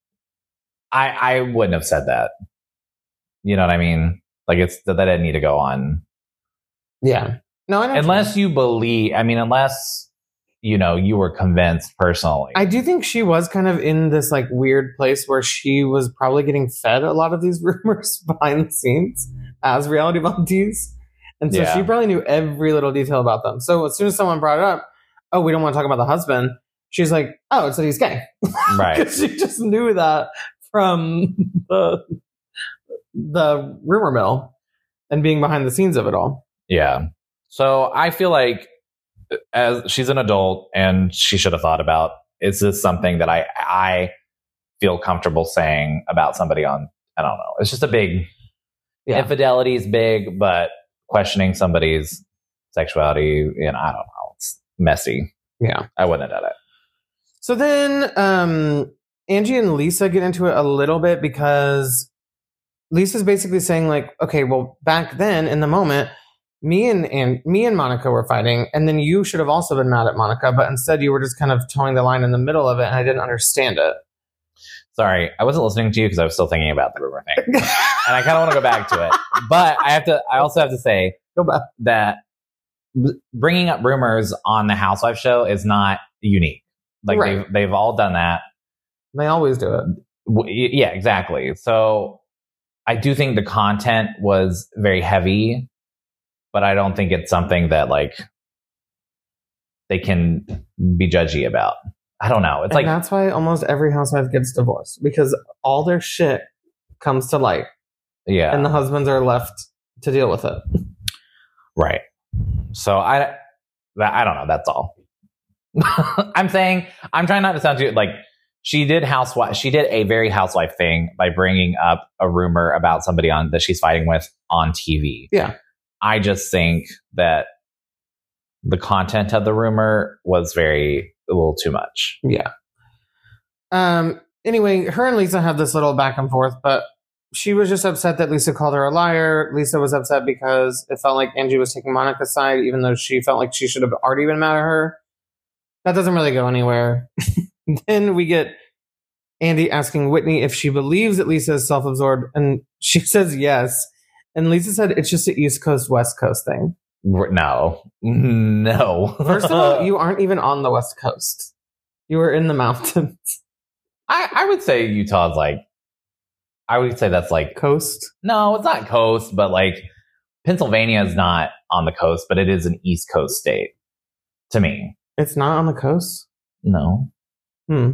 I I wouldn't have said that. You know what I mean? Like it's that that didn't need to go on. Yeah. No, I don't. Unless you believe, I mean, unless, you know, you were convinced personally. I do think she was kind of in this like weird place where she was probably getting fed a lot of these rumors behind the scenes as reality bunties. And so Yeah. she probably knew every little detail about them. So as soon as someone brought it up, oh, we don't want to talk about the husband. She's like, oh, it's that he's gay. Right. Because she just knew that from the, the rumor mill and being behind the scenes of it all. Yeah. So I feel like as she's an adult and she should have thought about, is this something that I I feel comfortable saying about somebody on, I don't know. It's just a big, Yeah. infidelity is big, but questioning somebody's sexuality, you know, I don't know. It's messy. Yeah. I wouldn't have done it. So then um, Angie and Lisa get into it a little bit because Lisa's basically saying like, okay, well, back then in the moment, me and, and me and Monica were fighting, and then you should have also been mad at Monica, but instead you were just kind of towing the line in the middle of it, and I didn't understand it. Sorry, I wasn't listening to you because I was still thinking about the rumor thing, and I kind of want to go back to it. But I have to. I also have to say Go back. that b- bringing up rumors on the Housewives show is not unique. Like Right. they've they've all done that. They always do it. W- Yeah, exactly. So I do think the content was very heavy, but I don't think it's something that like they can be judgy about. I don't know. It's And like that's why almost every housewife gets divorced, because all their shit comes to light, yeah, and the husbands are left to deal with it. right. So I that, I don't know. That's all. I'm saying I'm trying not to sound too like she did housewife. She did a very housewife thing by bringing up a rumor about somebody on that she's fighting with on T V. Yeah. I just think that the content of the rumor was very a little too much. Yeah. Um. Anyway, her and Lisa had this little back and forth, but she was just upset that Lisa called her a liar. Lisa was upset because it felt like Angie was taking Monica's side, even though she felt like she should have already been mad at her. That doesn't really go anywhere. Then we get Andy asking Whitney if she believes that Lisa is self-absorbed, and she says yes. And Lisa said it's just an East Coast, West Coast thing. No. No. First of all, you aren't even on the West Coast. You were in the mountains. I, I would say Utah's like, I would say that's like coast. No, it's not coast, but like Pennsylvania is not on the coast, but it is an East Coast state to me. It's not on the coast? No. Hmm.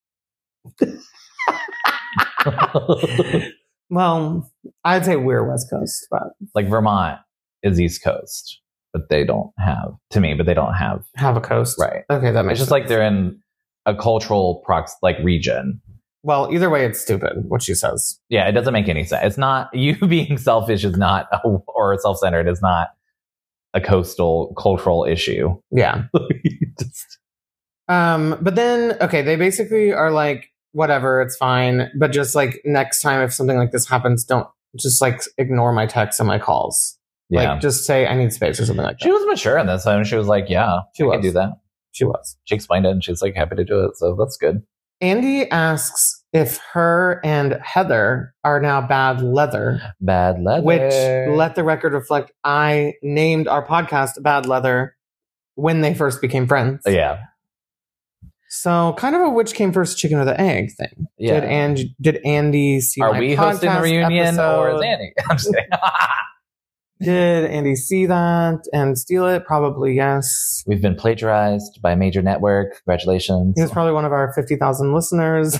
Well, I'd say we're West Coast, but like Vermont is East Coast, but they don't have to me, but they don't have have a coast, right? Okay, that makes it's just sense. like they're in a cultural prox like region. Well, either way, it's stupid what she says. Yeah, it doesn't make any sense. It's not you being selfish is not a, or self-centered is not a coastal cultural issue. Yeah. Just, um, but then okay, they basically are like, whatever, it's fine. But just like next time if something like this happens, don't just like ignore my texts and my calls. yeah. Like just say I need space or something like that. She was mature in this and she was like, yeah, She I was. can do that. She was. She explained it and she's like happy to do it. So that's good. Andy asks if her and Heather are now bad leather, Bad leather. which let the record reflect I named our podcast Bad Leather when they first became friends. Yeah. So kind of a which came first, chicken or the egg thing. Yeah. Did Andy, did Andy see Are my we hosting the podcast reunion or is episode? Andy? I'm just kidding. Did Andy see that and steal it? Probably yes. We've been plagiarized by a major network. Congratulations. He was probably one of our fifty thousand listeners.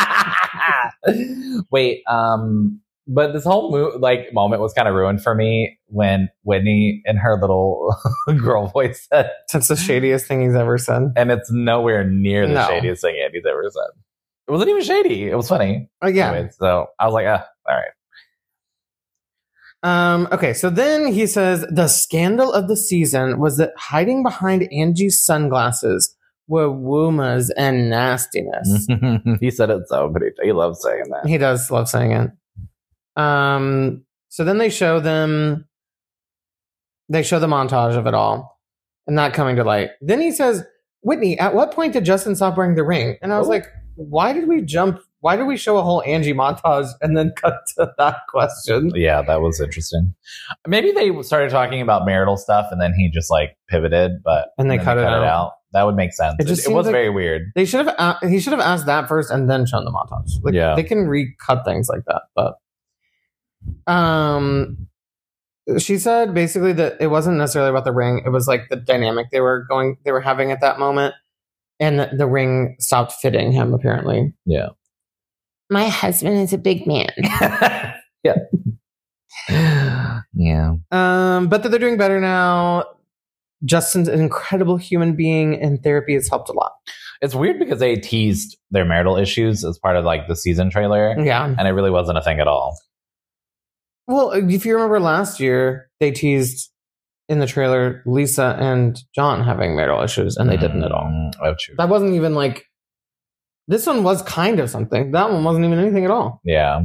Wait, um, but this whole mo- like moment was kind of ruined for me when Whitney in her little girl voice said, That's the shadiest thing he's ever said. and it's nowhere near the No. shadiest thing Andy's ever said. It wasn't even shady. It was funny. Oh, yeah. Anyways, so I was like, ah, all right. Um, okay, so then he says the scandal of the season was that hiding behind Angie's sunglasses were rumors and nastiness. He said it so, but he, he loves saying that. He does love saying it. Um, so then they show them, they show the montage of it all, and not coming to light. Then he says, Whitney, at what point did Justin stop wearing the ring? And I was Oh. like, why did we jump? Why did we show a whole Angie montage and then cut to that question? Yeah, that was interesting. Maybe they started talking about marital stuff and then he just like pivoted, but And they then cut it out. That would make sense. It It, just it seems was like- very weird. They should have. a- He should have asked that first and then shown the montage. Like, Yeah. they can recut things like that. But, um, she said basically that it wasn't necessarily about the ring. It was like the dynamic they were going, they were having at that moment, and the, the ring stopped fitting him. Apparently, Yeah. my husband is a big man. yeah. Yeah. um, but that they're doing better now. Justin's an incredible human being, and therapy has helped a lot. It's weird because they teased their marital issues as part of like the season trailer. Yeah. And it really wasn't a thing at all. Well, if you remember last year, they teased in the trailer Lisa and John having marital issues, and they didn't at all. Mm, oh, true. That wasn't even like. This one was kind of something. That one wasn't even anything at all. Yeah.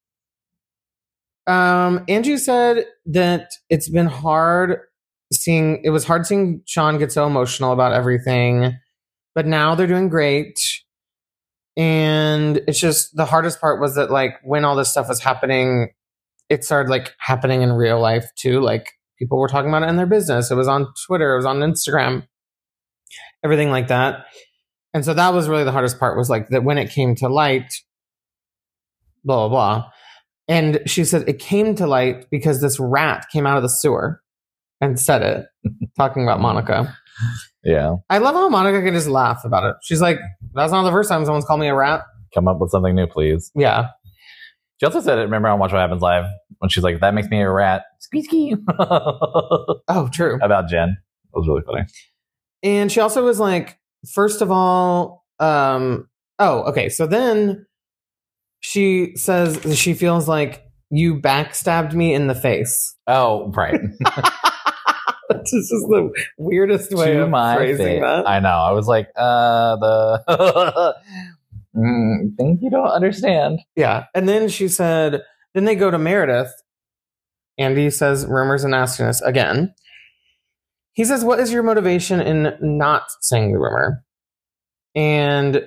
Um, Angie said that it's been hard seeing. It was hard seeing Sean get so emotional about everything, but now they're doing great. And it's just the hardest part was that like when all this stuff was happening, it started like happening in real life too. Like people were talking about it in their business. It was on Twitter. It was on Instagram. Everything like that. And so that was really the hardest part was like that when it came to light, blah, blah, blah. And she said it came to light because this rat came out of the sewer and said it, talking about Monica. Yeah. I love how Monica can just laugh about it. She's like, that's not the first time someone's called me a rat. Come up with something new, please. Yeah. She also said it, remember on Watch What Happens Live, when she's like, that makes me a rat. Squeaky. Oh, true. About Jen. It was really funny. And she also was like, first of all, um, oh, okay. So then she says that she feels like you backstabbed me in the face. Oh, right. This is the weirdest way To of my phrasing face. that. I know. I was like, uh, the mm, think you don't understand. Yeah. And then she said, then they go to Meredith. Andy says rumors and nastiness again. He says, what is your motivation in not saying the rumor? And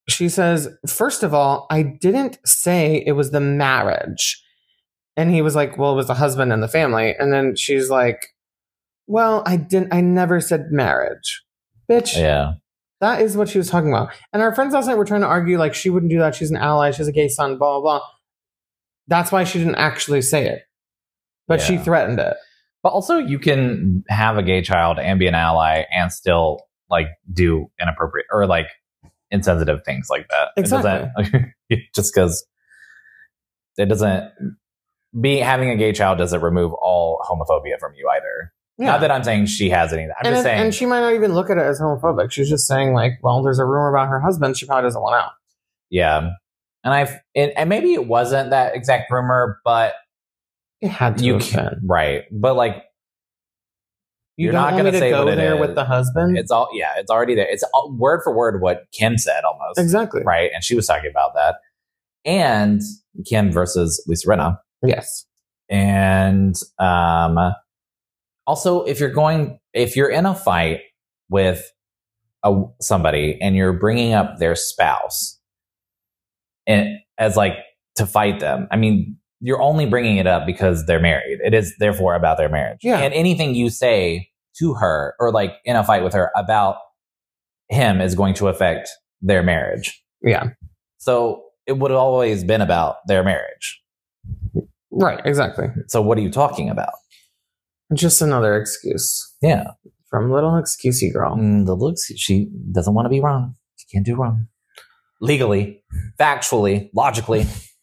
she says, first of all, I didn't say it was the marriage. And he was like, well, it was the husband and the family. And then she's like, well, I didn't, I never said marriage. Bitch. Yeah. That is what she was talking about. And our friends last night were trying to argue like she wouldn't do that. She's an ally. She has a gay son, blah, blah, blah. That's why she didn't actually say it. But yeah. she threatened it. But also you can have a gay child and be an ally and still like do inappropriate or like insensitive things like that. Exactly. It doesn't, just because it doesn't be having a gay child doesn't remove all homophobia from you either. Yeah. Not that I'm saying she has any. I'm and just it, saying. And she might not even look at it as homophobic. She's just saying like, well, there's a rumor about her husband. She probably doesn't want out. Yeah. And I've, and, and maybe it wasn't that exact rumor, but it had to you have can, been. Right. But like, you you're don't not want going me to say go what it there is. with the husband. It's all, yeah, it's already there. It's all, word for word what Kim said almost. Exactly. Right. And she was talking about that. And Kim versus Lisa Rinna. Yes. And um, also, if you're going, if you're in a fight with a, somebody and you're bringing up their spouse and as like to fight them, I mean, you're only bringing it up because they're married. It is therefore about their marriage. Yeah. And anything you say to her or like in a fight with her about him is going to affect their marriage. Yeah. So it would have always been about their marriage. Right, exactly. So what are you talking about? Just another excuse. Yeah. From little excusey girl. Mm, the looks, she doesn't want to be wrong. She can't do wrong. Legally, factually, logically.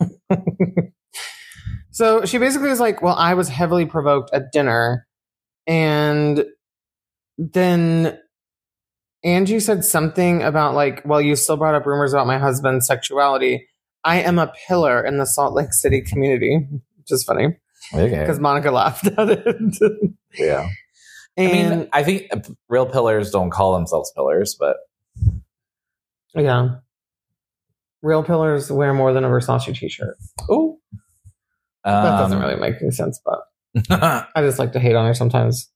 So she basically is like, well, I was heavily provoked at dinner. And then Angie said something about like, well, you still brought up rumors about my husband's sexuality. I am a pillar in the Salt Lake City community. Which is funny. Okay. Because Monica laughed at it. Yeah. And I mean, I think real pillars don't call themselves pillars, but. Yeah. Real pillars wear more than a Versace t-shirt. Oh. That Um, doesn't really make any sense, but I just like to hate on her sometimes.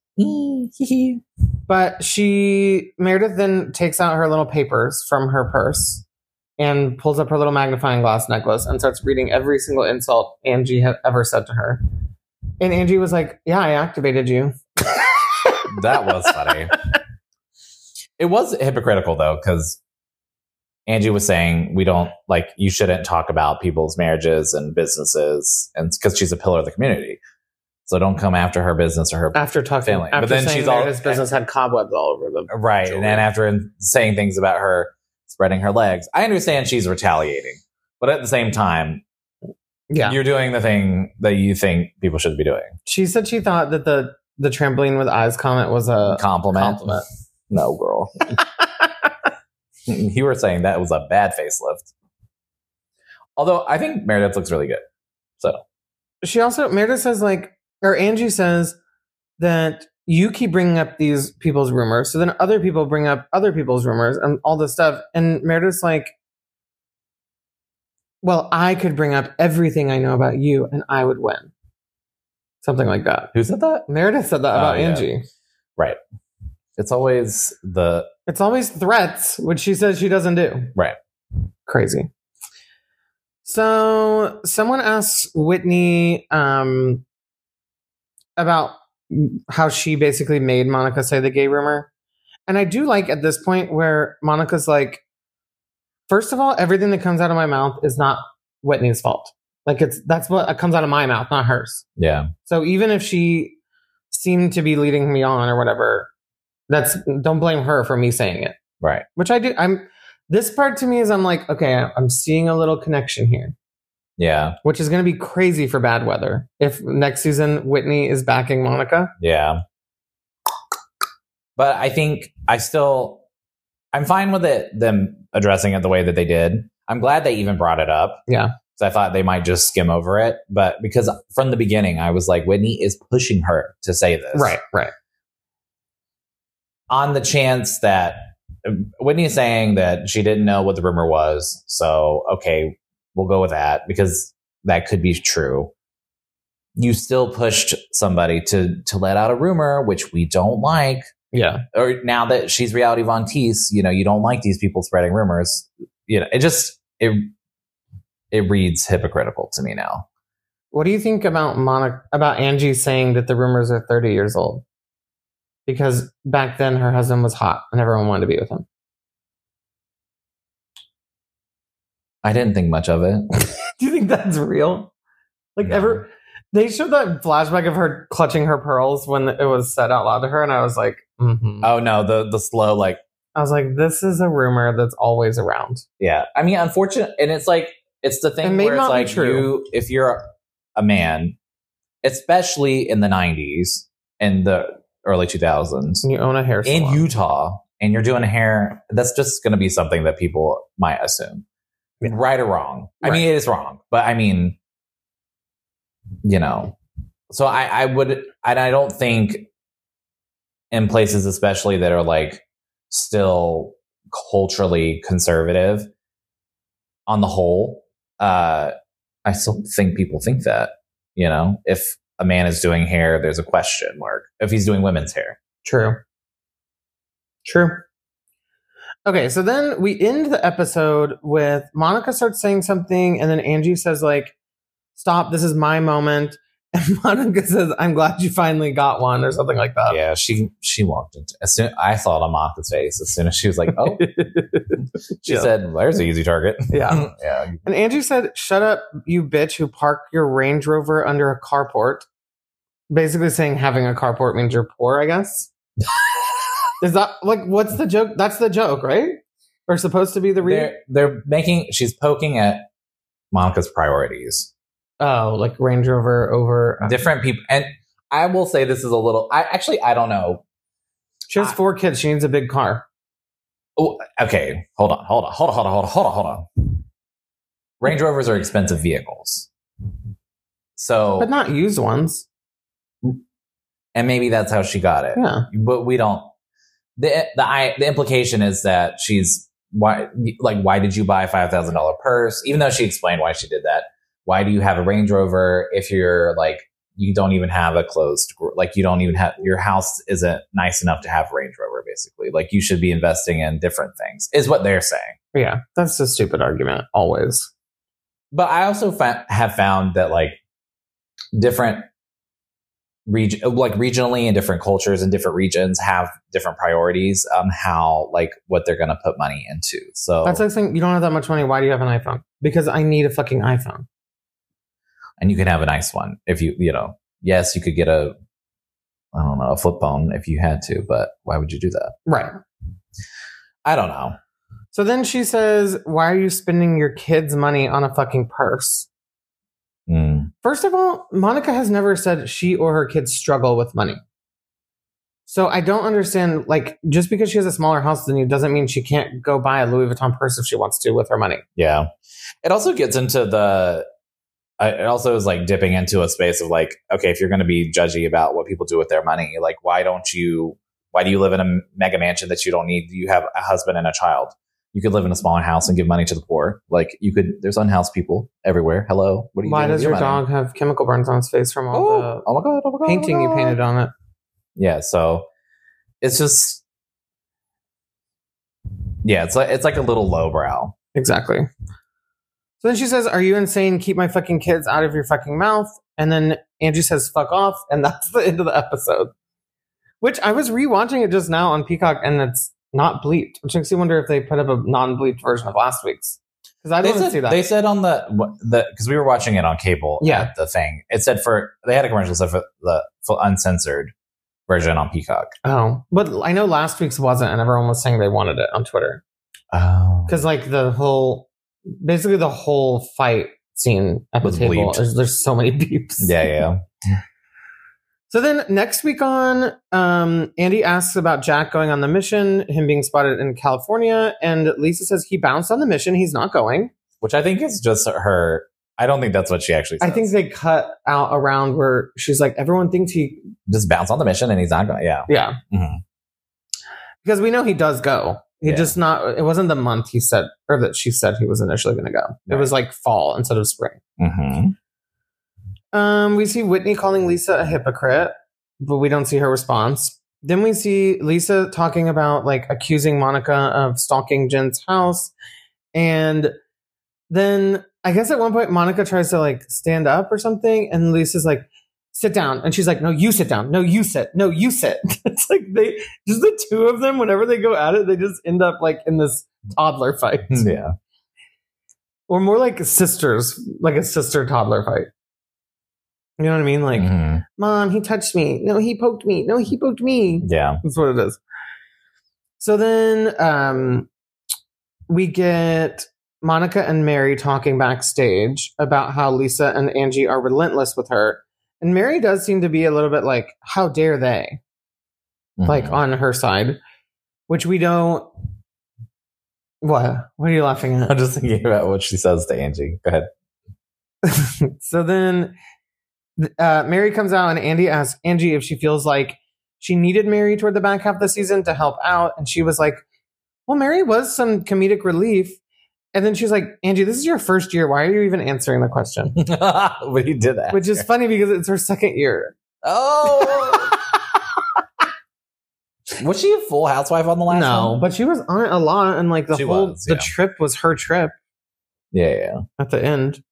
But she, Meredith then takes out her little papers from her purse and pulls up her little magnifying glass necklace and starts reading every single insult Angie had ever said to her. And Angie was like, yeah, I activated you. That was funny. It was hypocritical, though, because Angie was saying we don't, like, you shouldn't talk about people's marriages and businesses, and because she's a pillar of the community. So don't come after her business or her After talking, family. after But then saying she's all Meredith's business had cobwebs all over them. right, jewelry. and then after saying things about her spreading her legs, I understand she's retaliating, but at the same time, Yeah. you're doing the thing that you think people should be doing. She said she thought that the, the trampoline with eyes comment was a Compliment. compliment. No, girl. You were saying that was a bad facelift. Although I think Meredith looks really good. So She also, Meredith says like, or Angie says that you keep bringing up these people's rumors. So then other people bring up other people's rumors and all this stuff. And Meredith's like, well, I could bring up everything I know about you and I would win. Something like that. who said that? Meredith said that Oh, about yeah. Angie. Right. It's always the It's always threats, which she says she doesn't do. right. Crazy. So someone asks Whitney um, about how she basically made Monica say the gay rumor. And I do like at this point where Monica's like, first of all, everything that comes out of my mouth is not Whitney's fault. Like it's that's what comes out of my mouth, not hers. Yeah. So even if she seemed to be leading me on or whatever, that's don't blame her for me saying it. Right. Which I do. I'm this part to me is I'm like, okay, I'm seeing a little connection here, Yeah. which is going to be crazy for bad weather. If next season Whitney is backing Monica. Yeah. But I think I still, I'm fine with it, them addressing it the way that they did. I'm glad they even brought it up. Yeah. So I thought they might just skim over it. But because from the beginning, I was like, Whitney is pushing her to say this. Right, right. On the chance that Whitney is saying that she didn't know what the rumor was. So, okay, we'll go with that because that could be true. You still pushed somebody to, to let out a rumor, which we don't like. Yeah. Or now that she's Reality Von Teese, you know, you don't like these people spreading rumors. you know, it just it it reads hypocritical to me now. What do you think about Monica, about Angie saying that the rumors are thirty years old? Because back then her husband was hot and everyone wanted to be with him. I didn't think much of it. Do you think that's real? Like No. ever, they showed that flashback of her clutching her pearls when it was said out loud to her, and I was like, mm-hmm. Oh no, the the slow like I was like, this is a rumor that's always around. yeah. I mean, unfortunate, and it's like it's the It thing may where it's not be like true. you, if you're a man, especially in the nineties and the early two thousands And you own a hair in salon. Utah, and you're doing hair, that's just going to be something that people might assume, Yeah. right or wrong. I Right. mean, it is wrong, but I mean, you know, so I, I would, and I don't think in places, especially that are like still culturally conservative on the whole, uh, I still think people think that, you know, if a man is doing hair, there's a question mark. If he's doing women's hair. True. True. Okay, so then we end the episode with Monica starts saying something, and then Angie says, like, stop, this is my moment. And Monica says, I'm glad you finally got one, or something like that. Yeah, she she walked into as soon I saw it on Monica's face as soon as she was like, oh, she Yeah. said, there's an easy target. Yeah. yeah. And Angie said, shut up, you bitch who parked your Range Rover under a carport. Basically saying having a carport means you're poor, I guess. Is that, like, what's the joke? That's the joke, right? Or supposed to be the real? They're they're making she's poking at Monica's priorities. Oh, like Range Rover over... Different people, and I will say this is a little I actually I don't know. She has four kids. She needs a big car. Oh, okay. Hold on, hold on, hold on, hold on, hold on, hold on, hold on. Range Rovers are expensive vehicles. So But not used ones. and maybe that's how she got it. Yeah. But we don't. The the I, the implication is that she's why like why did you buy a five thousand dollar purse? Even though she explained why she did that. Why do you have a Range Rover if you're like you don't even have a closed like you don't even have your house isn't nice enough to have a Range Rover basically. Like you should be investing in different things is what they're saying. Yeah. That's a stupid argument. Always. But I also fa- have found that like different region, like regionally and different cultures and different regions have different priorities on how like what they're going to put money into. So That's like saying you don't have that much money. Why do you have an iPhone? Because I need a fucking iPhone. and you can have a nice one if you, you know, yes, you could get a, I don't know, a flip phone if you had to, but why would you do that? Right. I don't know. So then she says, why are you spending your kids' money on a fucking purse? Mm. First of all, Monica has never said she or her kids struggle with money. So I don't understand, like, just because she has a smaller house than you doesn't mean she can't go buy a Louis Vuitton purse if she wants to with her money. Yeah. It also gets into the, uh, it also is like dipping into a space of like, okay, if you're going to be judgy about what people do with their money, like, why don't you, why do you live in a mega mansion that you don't need? You have a husband and a child. You could live in a smaller house and give money to the poor. Like you could, there's unhoused people everywhere. Hello. What are you Why doing with does your money? dog have chemical burns on his face from all Oh, the oh my God. Oh my God. painting oh my you God. painted on it? Yeah. So it's just, yeah, it's like, it's like a little lowbrow. Exactly. So then she says, are you insane? Keep my fucking kids out of your fucking mouth. And then Angie says, fuck off. And that's the end of the episode. Which I was rewatching it just now on Peacock and it's not bleeped, which makes you wonder if they put up a non-bleeped version of last week's. Because I They didn't said, see that. they said on the, the, because we were watching it on cable. Yeah. At the thing. It said for, they had a commercial that said for the full uncensored version on Peacock. oh, but I know last week's wasn't, and everyone was saying they wanted it on Twitter. Oh. Because like the whole, basically the whole fight scene at the Was table, bleeped. there's, there's so many beeps. Yeah, yeah. So then next week on, um, Andy asks about Jack going on the mission, him being spotted in California, and Lisa says he bounced on the mission. He's not going. Which I think is just her. I don't think that's what she actually says. I think they cut out around where she's like, everyone thinks he, just bounce on the mission and he's not going. Yeah. yeah. Mhm. Because we know he does go. He Yeah. just not, it wasn't the month he said, or that she said he was initially going to go. It Right. was like fall instead of spring. Mm-hmm. Um, we see Whitney calling Lisa a hypocrite, but we don't see her response. Then we see Lisa talking about like accusing Monica of stalking Jen's house. And then I guess at one point Monica tries to like stand up or something, and Lisa's like, sit down. And she's like, no, you sit down. No, you sit. No, you sit. It's like they just the two of them, whenever they go at it, they just end up like in this toddler fight. Yeah. Or more like sisters, like a sister toddler fight. You know what I mean? Like, mm-hmm. Mom, he touched me. No, he poked me. No, he poked me. Yeah. That's what it is. So then um, we get Monica and Mary talking backstage about how Lisa and Angie are relentless with her. And Mary does seem to be a little bit like, how dare they? Mm-hmm. Like on her side, which we don't. What? What are you laughing at? I'm just thinking about what she says to Angie. Go ahead. So then uh, Mary comes out and Andy asks Angie if she feels like she needed Mary toward the back half of the season to help out. And she was like, well, Mary was some comedic relief. And then she's like, Angie, this is your first year. Why are you even answering the question? But you did that. Which is funny because it's her second year. Oh. Was she a full housewife on the last no, one? but she was on it a lot. And like the she whole, was, yeah. the trip was her trip. Yeah, yeah. At the end.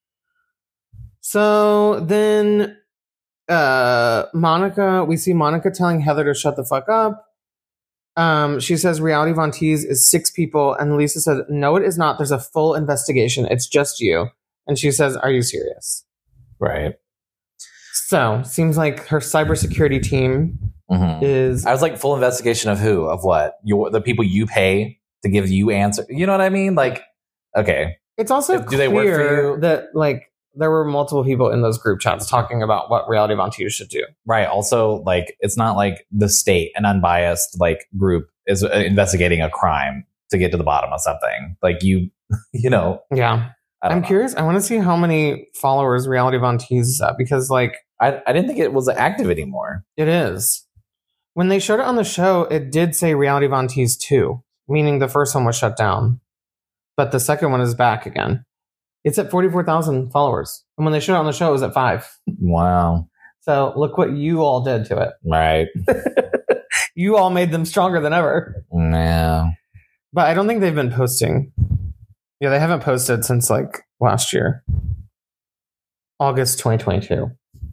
So then uh, Monica, we see Monica telling Heather to shut the fuck up. Um, she says Reality Von Tease is six people, and Lisa says, no, it is not. There's a full investigation. It's just you. And she says, are you serious? Right. So, seems like her cybersecurity team mm-hmm. is... I was like, full investigation of who? Of what? You, the people you pay to give you answer. You know what I mean? Like, okay. It's also if, clear do they work for you? That, like, there were multiple people in those group chats talking about what Reality Von Tease should do. Right. Also, like, it's not like the state, an unbiased, like, group is investigating a crime to get to the bottom of something. Like, you, you know. Yeah. I'm know. curious. I want to see how many followers Reality Von Tease is at, because, like... I, I didn't think it was active anymore. It is. When they showed it on the show, it did say Reality Von Tease two, meaning the first one was shut down. But the second one is back again. It's at forty-four thousand followers. And when they showed it on the show, it was at five. Wow. So look what you all did to it. Right. You all made them stronger than ever. Yeah. But I don't think they've been posting. Yeah, they haven't posted since like last year. August twenty twenty-two.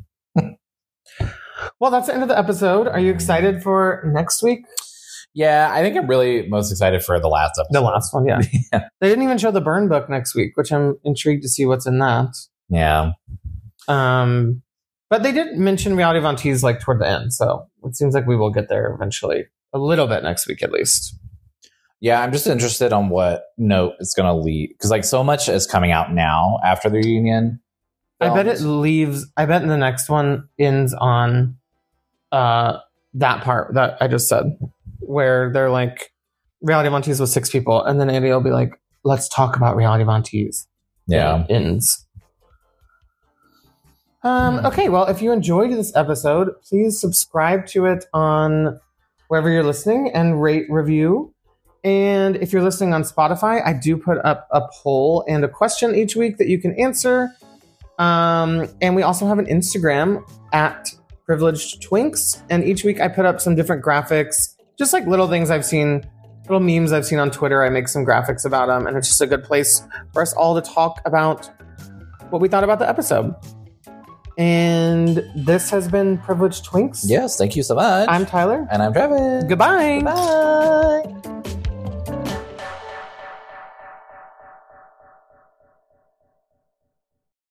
Well, that's the end of the episode. Are you excited for next week? Yeah, I think I'm really most excited for the last episode. The last one, yeah. Yeah. They didn't even show the burn book next week, which I'm intrigued to see what's in that. Yeah. Um, but they did mention Reality Von Tease like toward the end, so it seems like we will get there eventually. A little bit next week, at least. Yeah, I'm just interested on what note it's going to lead. Because like so much is coming out now after the reunion. Films. I bet it leaves, I bet the next one ends on uh, that part that I just said. Where they're like, Reality Von Tease was six people. And then Andy will be like, let's talk about Reality Von Tease. Yeah. And it ends. Um, okay, well, if you enjoyed this episode, please subscribe to it on wherever you're listening and rate, review. And if you're listening on Spotify, I do put up a poll and a question each week that you can answer. Um, and we also have an Instagram at Privileged Twinks. And each week I put up some different graphics, just like little things I've seen, little memes I've seen on Twitter. I make some graphics about them. And it's just a good place for us all to talk about what we thought about the episode. And this has been Privileged Twinks. Yes, thank you so much. I'm Tyler. And I'm Travis. Goodbye. Bye.